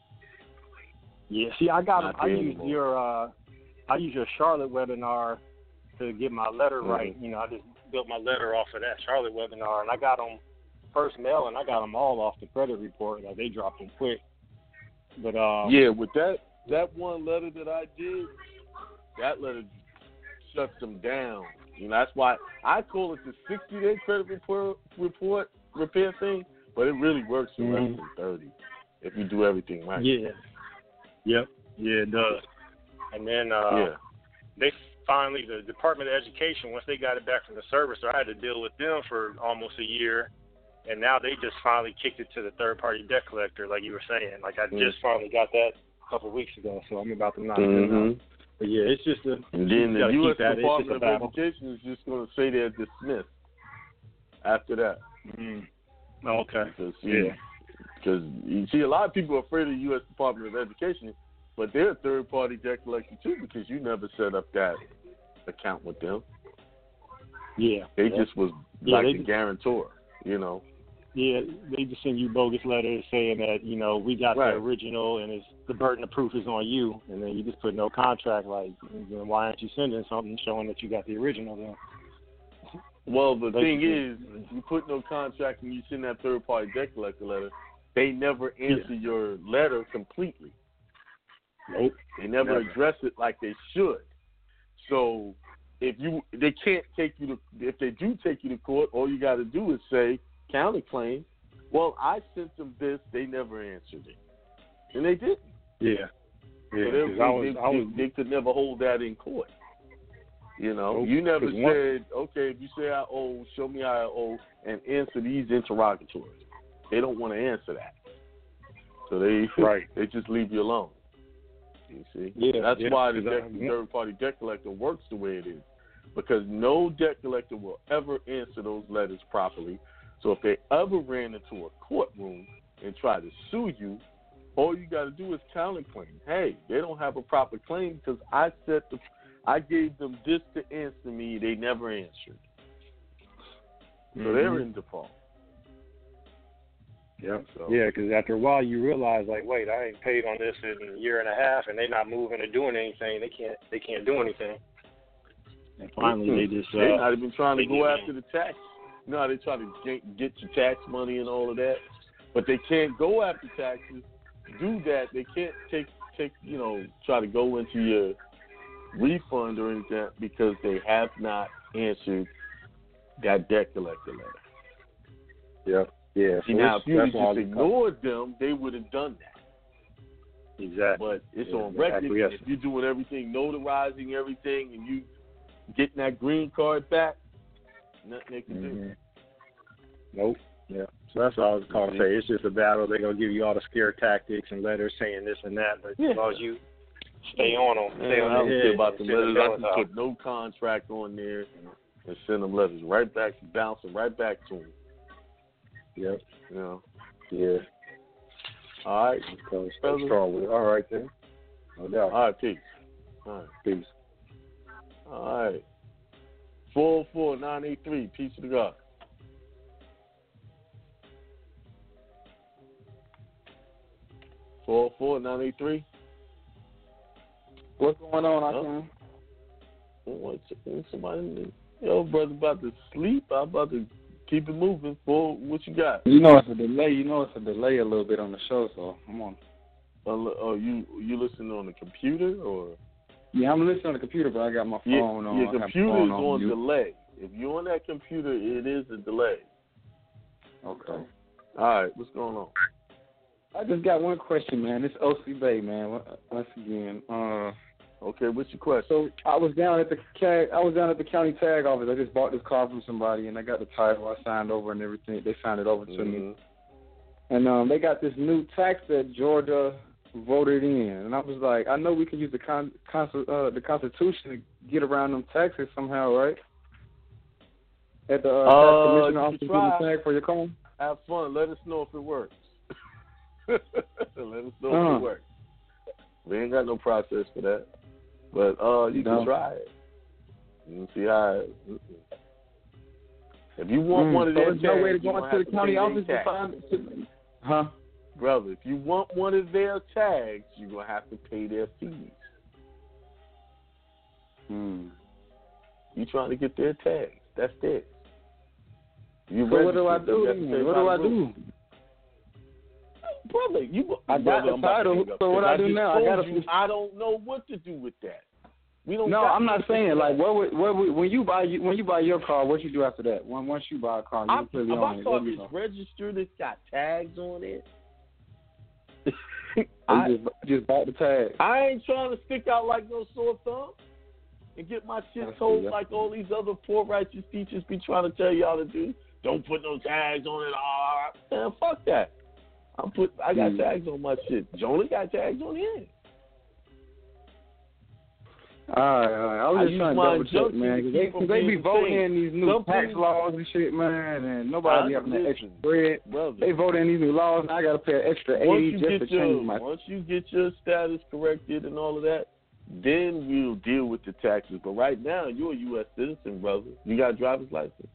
Yeah, see, I got Not I there used anymore. your uh, I used your Charlotte webinar to get my letter Mhm. right. You know, I just built my letter off of that Charlotte webinar, and I got them first mail, and I got them all off the credit report. Like they dropped them quick. But um, Yeah, with that that one letter that I did, that letter shuts them down. You know, that's why I call it the sixty day credit report report repair thing, but it really works in less Mhm. than thirty if you do everything right. yeah, yep, yeah, it does. And then uh, Yeah. they finally, the Department of Education, once they got it back from the servicer, I had to deal with them for almost a year. And now they just finally kicked it to the third-party debt collector, like you were saying. Like I Mhm. just finally got that a couple of weeks ago, so I'm about to knock them Mhm. out. But yeah, it's just a. And you then the gotta U S keep that. It's just Department a of battle. Education is just going to say they're dismissed after that. Mm. Okay. Because Yeah. Because you see, a lot of people are afraid of the U S Department of Education, but they're a third-party debt collector too because you never set up that account with them. Yeah. They yeah. just was Yeah, like they the just- guarantor, you know. Yeah, they just send you bogus letters saying that, you know, we got Right. the original and it's the burden of proof is on you, and then you just put no contract. Like, then why aren't you sending something showing that you got the original then? Well, the thing Basically. is, you put no contract and you send that third-party debt collector letter, they never answer your letter completely. Nope. They never Never. address it like they should. So if you, they can't take you to, if they do take you to court, all you got to do is say counterclaim. Well, I sent them this, they never answered it, and they didn't. Yeah. Yeah. So they, 'cause I was, they, I was, they, they could never hold that in court. You know, Nope. you never 'Cause one- said, okay, if you say I owe, show me how I owe, and answer these interrogatories. They don't want to answer that, so they Right. they just leave you alone. You see, Yeah, that's yeah, why the 'cause I- debt, third-party debt collector works the way it is, because no debt collector will ever answer those letters properly. So if they ever ran into a courtroom and tried to sue you, all you got to do is counterclaim. Hey, they don't have a proper claim because I set the, I gave them this to answer me. They never answered, so Mhm. they're in default. Yeah, So- yeah, because after a while you realize, like, wait, I ain't paid on this in a year and a half, and they're not moving or doing anything. They can't, they can't do anything. And finally, they just uh, They're not even trying to they go give after the tax. You know how they try to get, get your tax money and all of that, but they can't go after taxes. Do that, they can't take take you know try to go into your refund or anything because they have not answered that debt collector letter. Yeah, yeah. See, So now it's- if you had that's why I just was- ignored them, they would have done that. Exactly. But it's Yeah, on record. exactly, yes. If you're doing everything, notarizing everything, and you getting that green card back, Nothing they can do. Mm-hmm. Nope. Yeah. So that's all I was calling to say. It's just a battle. They're gonna give you all the scare tactics and letters saying this and that, but Yeah. as long as you stay on them, stay Man, on I don't their care head, about the and sit letters. them I down just top. put no contract on there and send them letters right back, bouncing right back to them. Yep. You know. Yeah. All right. So stay strong with it. All right then. No doubt. All right, peace. All right. Peace. All right. four four nine eight three. Peace to the God. four four nine eight three. What's going on, Akim? What? Somebody, yo, brother, about to sleep. I'm about to keep it moving. For what you got? You know it's a delay. You know it's a delay a little bit on the show, so I'm on. Oh, oh you you listening on the computer or? Yeah, I'm listening on the computer, but I got my Yeah, phone on. your I have my computer phone is on on mute. delay. If you're on that computer, it is a delay. Okay. All right, what's going on? I just got one question, man. It's O C Bay, man. Once again, uh, okay. What's your question? So I was down at the ca- I was down at the county tag office. I just bought this car from somebody, and I got the title. I signed over and everything. They signed it over to Mm-hmm. me, and um, they got this new tax that Georgia voted in, and I was like, I know we can use the con- con- uh, the Constitution to get around them taxes somehow, right? At the uh, Uh, tax commissioner you office, can you can try. tag for your car. Have fun. Let us know if it works. Let us know if Uh-huh. it works. We ain't got no process for that, but uh, you No. can try it. You can see how. It, if you want Mm, one of so their there's no way to tags, you go gonna into have the to county pay office their to tax. find, huh? Brother, if you want one of their tags, you're gonna have to pay their fees. Hmm. You trying to get their tags? That's it. You So what do I registered, do you have to then? pay What by do the I rules. do? Brother, you. I got brother, the I'm about to title, hang up, so what 'cause I do just now? I told gotta- you, I don't know what to do with that. We don't. No, got I'm not nothing saying for like that. what would, what would, when you buy when you buy your car, what you do after that? When once you buy a car, you I'm, clearly I'm own it. about What to do you it's know? registered. It's got tags on it. You I, just just bought the tag. I ain't trying to stick out like no sore thumb and get my shit I see, told I like all these other poor righteous teachers be trying to tell y'all to do. Don't put no tags on it. Ah, man, fuck that. I'm put. I got Mm. tags on my shit. Jonah got tags on his. All right, all right. I was I just use trying to my double check, injunction man, to because they, keep 'cause from they be being voting the in these new same. tax Something- laws and shit, man, and nobody be I having that extra listen, bread. brother. They vote in these new laws, and I got to pay an extra Once eighty you just to get your change my. once you get your status corrected and all of that, then we'll deal with the taxes. But right now, you're a U S citizen, brother. You got a driver's license.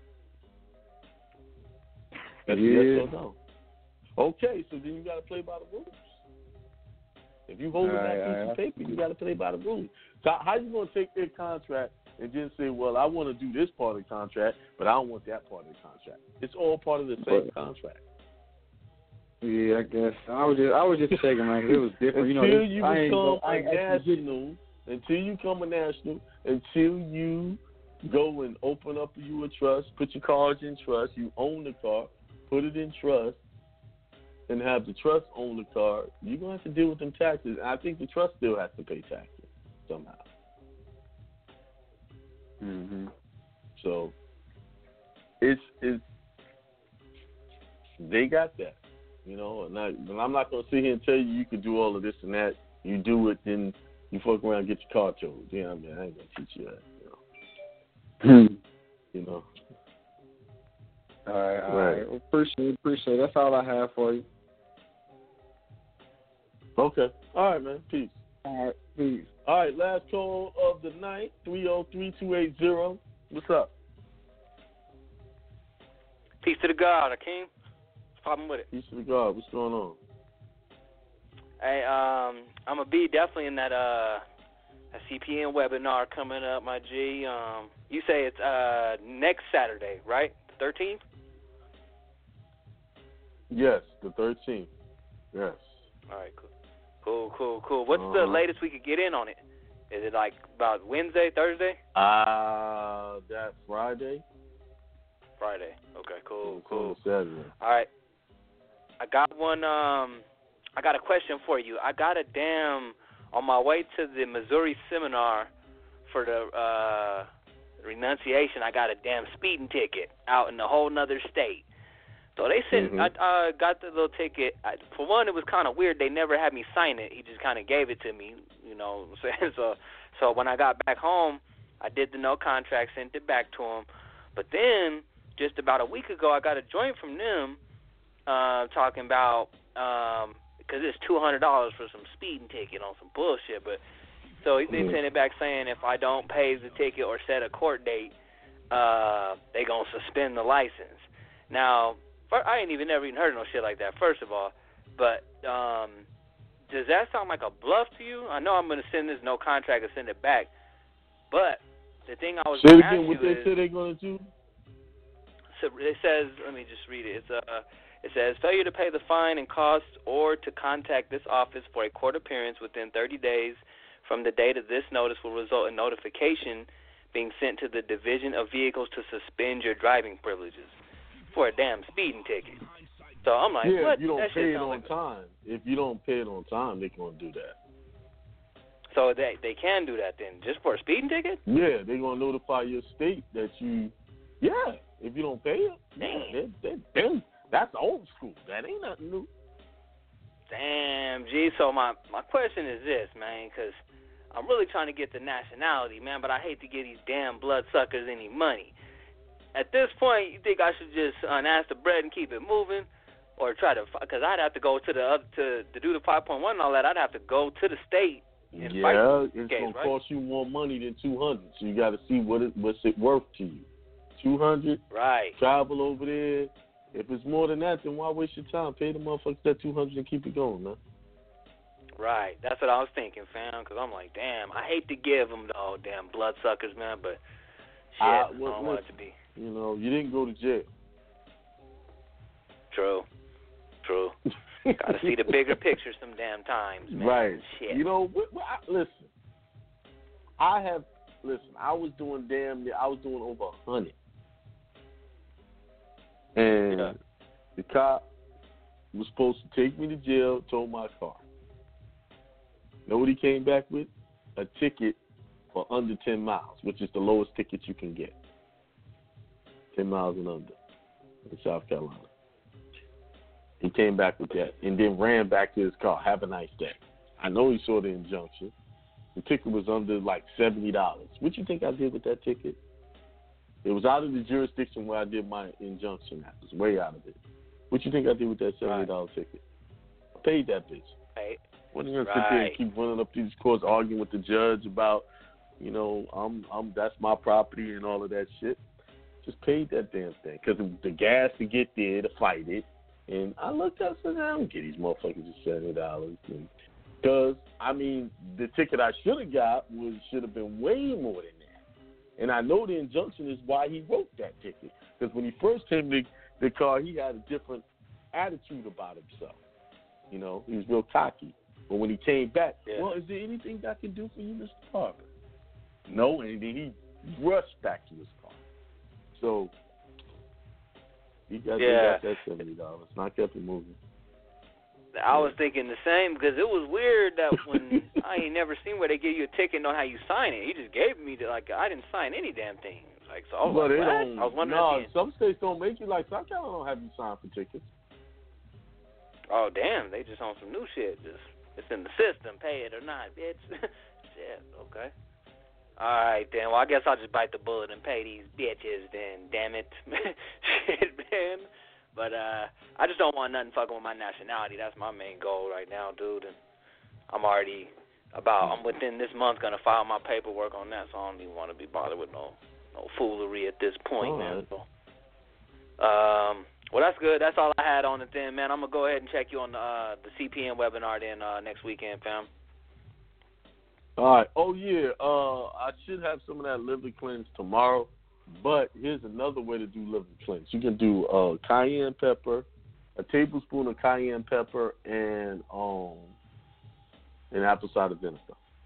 That's Yeah. yes or no. Okay, so then you got to play by the rules. If you hold All that right, piece all of right. paper, you got to play by the rules. So how you going to take their contract and then say, well, I want to do this part of the contract, but I don't want that part of the contract? It's all part of the same But- contract. Yeah, I guess I was just I was just checking, man, 'cause it was different. You know, Until this- you I ain't become go- I a ain't actually get- national, until you become a national, until you go and open up you a trust, put your cars in trust, you own the car, put it in trust, and have the trust own the car, you're going to have to deal with them taxes. And I think the trust still has to pay taxes somehow. Mm-hmm. So it's it's they got that, you know. And, I, and I'm not gonna sit here and tell you you can do all of this and that. You do it, then you fuck around and get your car towed. Yeah, I mean, I ain't gonna teach you that, you know. You know. All right, all Right. right. Well, appreciate, appreciate. That's all I have for you. Okay. All right, man. Peace. All right, peace. All right, last call of the night, three oh three, two eight zero. What's up? Peace to the God, Akeem. What's the problem with it? Peace to the God. What's going on? Hey, um, I'm gonna be definitely in that uh, a C P N webinar coming up, my G. Um, you say it's uh next Saturday, right? The thirteenth. Yes, the thirteenth. Yes. All right, cool, cool, cool, cool. What's the Uh-huh. latest we could get in on it? Is it like about Wednesday, Thursday, Uh, that Friday. Friday? Okay, cool, It's cool. on Saturday. All right, I got one. Um, I got a question for you. I got a damn on my way to the Missouri seminar for the uh, renunciation, I got a damn speeding ticket out in a whole nother state. So they sent, Mhm. I uh, got the little ticket. I, for one, it was kind of weird. They never had me sign it. He just kind of gave it to me, you know. So, so when I got back home, I did the no contract, sent it back to him. But then, just about a week ago, I got a joint from them uh, talking about, um, because it's two hundred dollars for some speeding ticket on some bullshit. But so they Mhm. sent it back saying if I don't pay the ticket or set a court date, uh, they going to suspend the license. Now, I ain't even never even heard of no shit like that, first of all. But um, does that sound like a bluff to you? I know I'm going to send this no contract and send it back. But the thing I was Say going it to ask again. What you they is, say they're going to do? so it says, let me just read it. It's uh, it says, failure to pay the fine and costs or to contact this office for a court appearance within thirty days from the date of this notice will result in notification being sent to the Division of Vehicles to suspend your driving privileges for a damn speeding ticket. So I'm like, yeah, what? if you don't that pay shit it sound on like... time. If you don't pay it on time, they're going to do that. So they they can do that then, just for a speeding ticket? Yeah, they're going to notify your state that you, yeah, if you don't pay it, yeah, they, they, they, that's old school. That ain't nothing new. Damn, G. So my, my question is this, man, because I'm really trying to get the nationality, man, but I hate to give these damn bloodsuckers any money. At this point, you think I should just unask the bread and keep it moving, or try to? Because I'd have to go to the other to to do the five point one and all that. I'd have to go to the state and fight Yeah, the it's case, going to right? cost you more money than two hundred. So you got to see what it, what's it worth to you. two hundred. Right. Travel over there. If it's more than that, then why waste your time? Pay the motherfuckers that two hundred and keep it going, man. Right. That's what I was thinking, fam. Because I'm like, damn, I hate to give them the old damn bloodsuckers, man, but shit, I, I well, don't want it listen, to be. You know, you didn't go to jail. True. True. Got to see the bigger picture some damn times, man. Right. Shit. You know, wh- wh- I- listen. I have listen. I was doing damn. near- I was doing over a hundred, and Yeah. the cop was supposed to take me to jail, tow my car. Know what he came back with? A ticket for under ten miles, which is the lowest ticket you can get. Ten miles and under in South Carolina. He came back with that and then ran back to his car. Have a nice day. I know he saw the injunction. The ticket was under like seventy dollars. What you think I did with that ticket? It was out of the jurisdiction where I did my injunction at. It was way out of it. What you think I did with that seventy dollars right. ticket? I paid that bitch. Right. Wasn't gonna right. sit there and keep running up these courts arguing with the judge about, you know, I'm I'm that's my property and all of that shit. Just paid that damn thing because the gas to get there to fight it. And I looked up and said, I don't get these motherfuckers just seventy dollars. Because, I mean, the ticket I should have got was should have been way more than that. And I know the injunction is why he wrote that ticket. Because when he first came to the car, he had a different attitude about himself. You know, he was real cocky. But when he came back, yeah. well, is there anything I can do for you, Mister Parker? No, and then he rushed back to his car. So, he got, yeah. he got that seventy dollars. And I kept it moving. I was thinking the same because it was weird that when I ain't never seen where they give you a ticket and know how you sign it. He just gave me the, like I didn't sign any damn thing. Like so, I was but like, they what? don't. I was wondering. No, if he, some states don't make you like South Carolina don't have you sign for tickets. Oh damn, they just on some new shit. Just it's in the system, pay it or not, bitch. Shit, okay. All right then. Well, I guess I'll just bite the bullet and pay these bitches then. Damn it, shit, man. But uh, I just don't want nothing fucking with my nationality. That's my main goal right now, dude. And I'm already about, I'm within this month going to file my paperwork on that, so I don't even want to be bothered with no no foolery at this point, all man. Right. So, um, well, that's good. That's all I had on it then, man. I'm going to go ahead and check you on the, uh, the C P N webinar then uh, next weekend, fam. All right. Oh, yeah. Uh, I should have some of that liver cleanse tomorrow. But here's another way to do liver cleanse. You can do uh, cayenne pepper, a tablespoon of cayenne pepper, and um, and apple cider vinegar.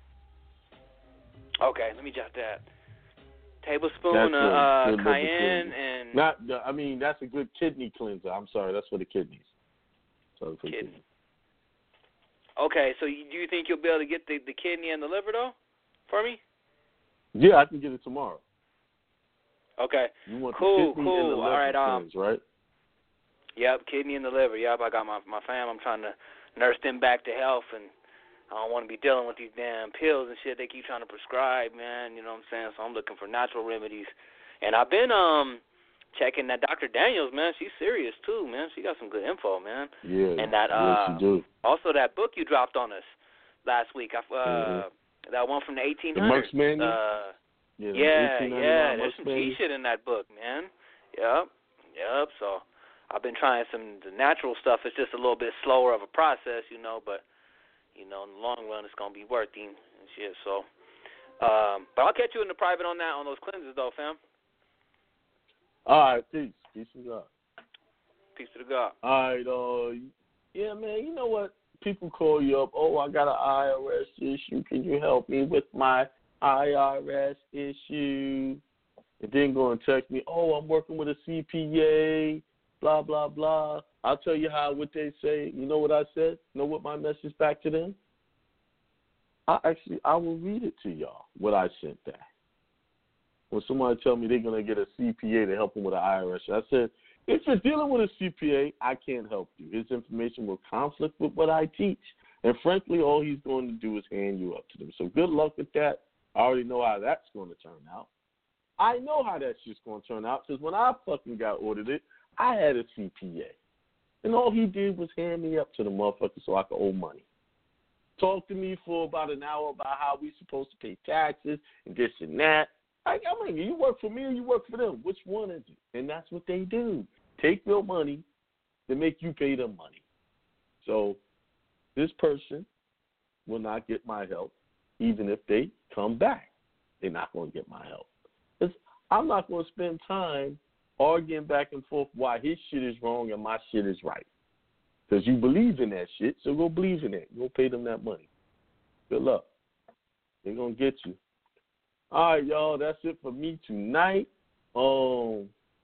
Okay, let me jot that. Tablespoon That's of a uh, good liver cayenne cleanser. and Not. I mean, that's a good kidney cleanser. I'm sorry, that's for the kidneys. So for kidney. kidneys. Okay, so you, do you think you'll be able to get the, the kidney and the liver though, for me? Yeah, I can get it tomorrow. Okay. You want cool, the kidney cool. and the liver All right, um, cleansed, right? Yep, kidney and the liver. Yep, I got my my fam. I'm trying to nurse them back to health, and I don't want to be dealing with these damn pills and shit they keep trying to prescribe, man. You know what I'm saying? So I'm looking for natural remedies. And I've been um checking that Doctor Daniels, man. She's serious too, man. She got some good info, man. Yeah. And that yes, uh you do. also that book you dropped on us last week. I, uh mm-hmm. that one from the eighteen The hundreds. Merck's Manual? Uh yeah, yeah, yeah. There's Merck's some G Manual. shit in that book, man. Yep. Yep. So I've been trying some the natural stuff. It's just a little bit slower of a process, you know, but you know, in the long run, it's gonna be working and shit. So, um, but I'll catch you in the private on that on those cleanses, though, fam. All right, peace, peace to God. Peace to the God. All right, uh, yeah, man. You know what? People call you up. Oh, I got an I R S issue. Can you help me with my I R S issue? And then go and text me. Oh, I'm working with a C P A. Blah blah blah. I'll tell you how what they say. You know what I said? You know what my message back to them? I actually I will read it to y'all. What I sent back. When somebody tell me they're gonna get a C P A to help them with an I R S, I said, if you're dealing with a C P A, I can't help you. His information will conflict with what I teach, and frankly, all he's going to do is hand you up to them. So good luck with that. I already know how that's going to turn out. I know how that shit's going to turn out because when I fucking got audited, I had a C P A. And all he did was hand me up to the motherfucker so I could owe money. Talk to me for about an hour about how we supposed to pay taxes and this and that. I, I mean, you work for me or you work for them. Which one is it? And that's what they do. Take your money to make you pay them money. So this person will not get my help even if they come back. They're not going to get my help. Because I'm not going to spend time arguing back and forth why his shit is wrong and my shit is right. Because you believe in that shit, so go believe in it. Go pay them that money. Good luck. They're going to get you. All right, y'all, that's it for me tonight. Um,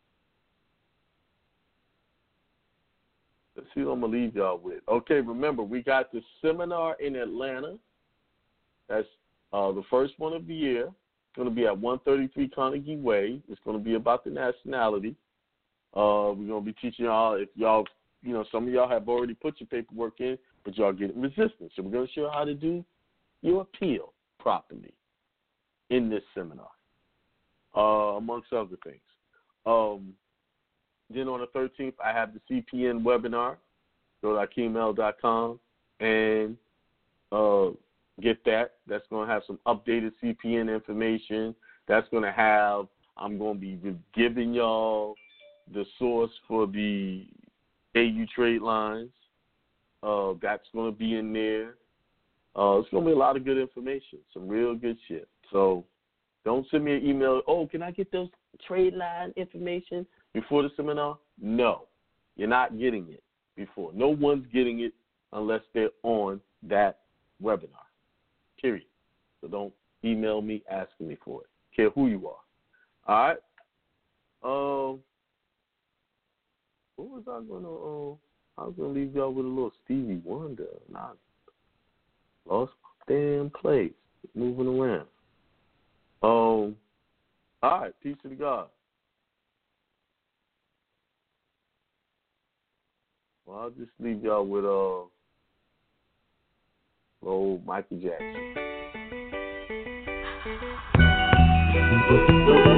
let's see what I'm going to leave y'all with. Okay, remember, we got the seminar in Atlanta. That's uh, the first one of the year. It's going to be at one thirty-three Carnegie Way. It's going to be about the nationality. Uh, we're going to be teaching y'all, if y'all, you know, some of y'all have already put your paperwork in, but y'all getting resistance. So we're going to show you how to do your appeal properly in this seminar, uh, amongst other things. Um, then on the thirteenth, I have the C P N webinar. Go to akeem el dot com and uh, get that. That's going to have some updated C P N information. That's going to have, I'm going to be giving y'all the source for the A U trade lines. Uh, that's going to be in there. Uh, it's going to be a lot of good information, some real good shit. So don't send me an email, oh, can I get those trade line information before the seminar? No, you're not getting it before. No one's getting it unless they're on that webinar, period. So don't email me asking me for it. Care who you are. All right? Um, what was I going to, uh, I was going to leave y'all with a little Stevie Wonder. Nah, lost my damn place. Moving around. Um, all right, peace to the God. Well, I'll just leave y'all with uh, old Michael Jackson.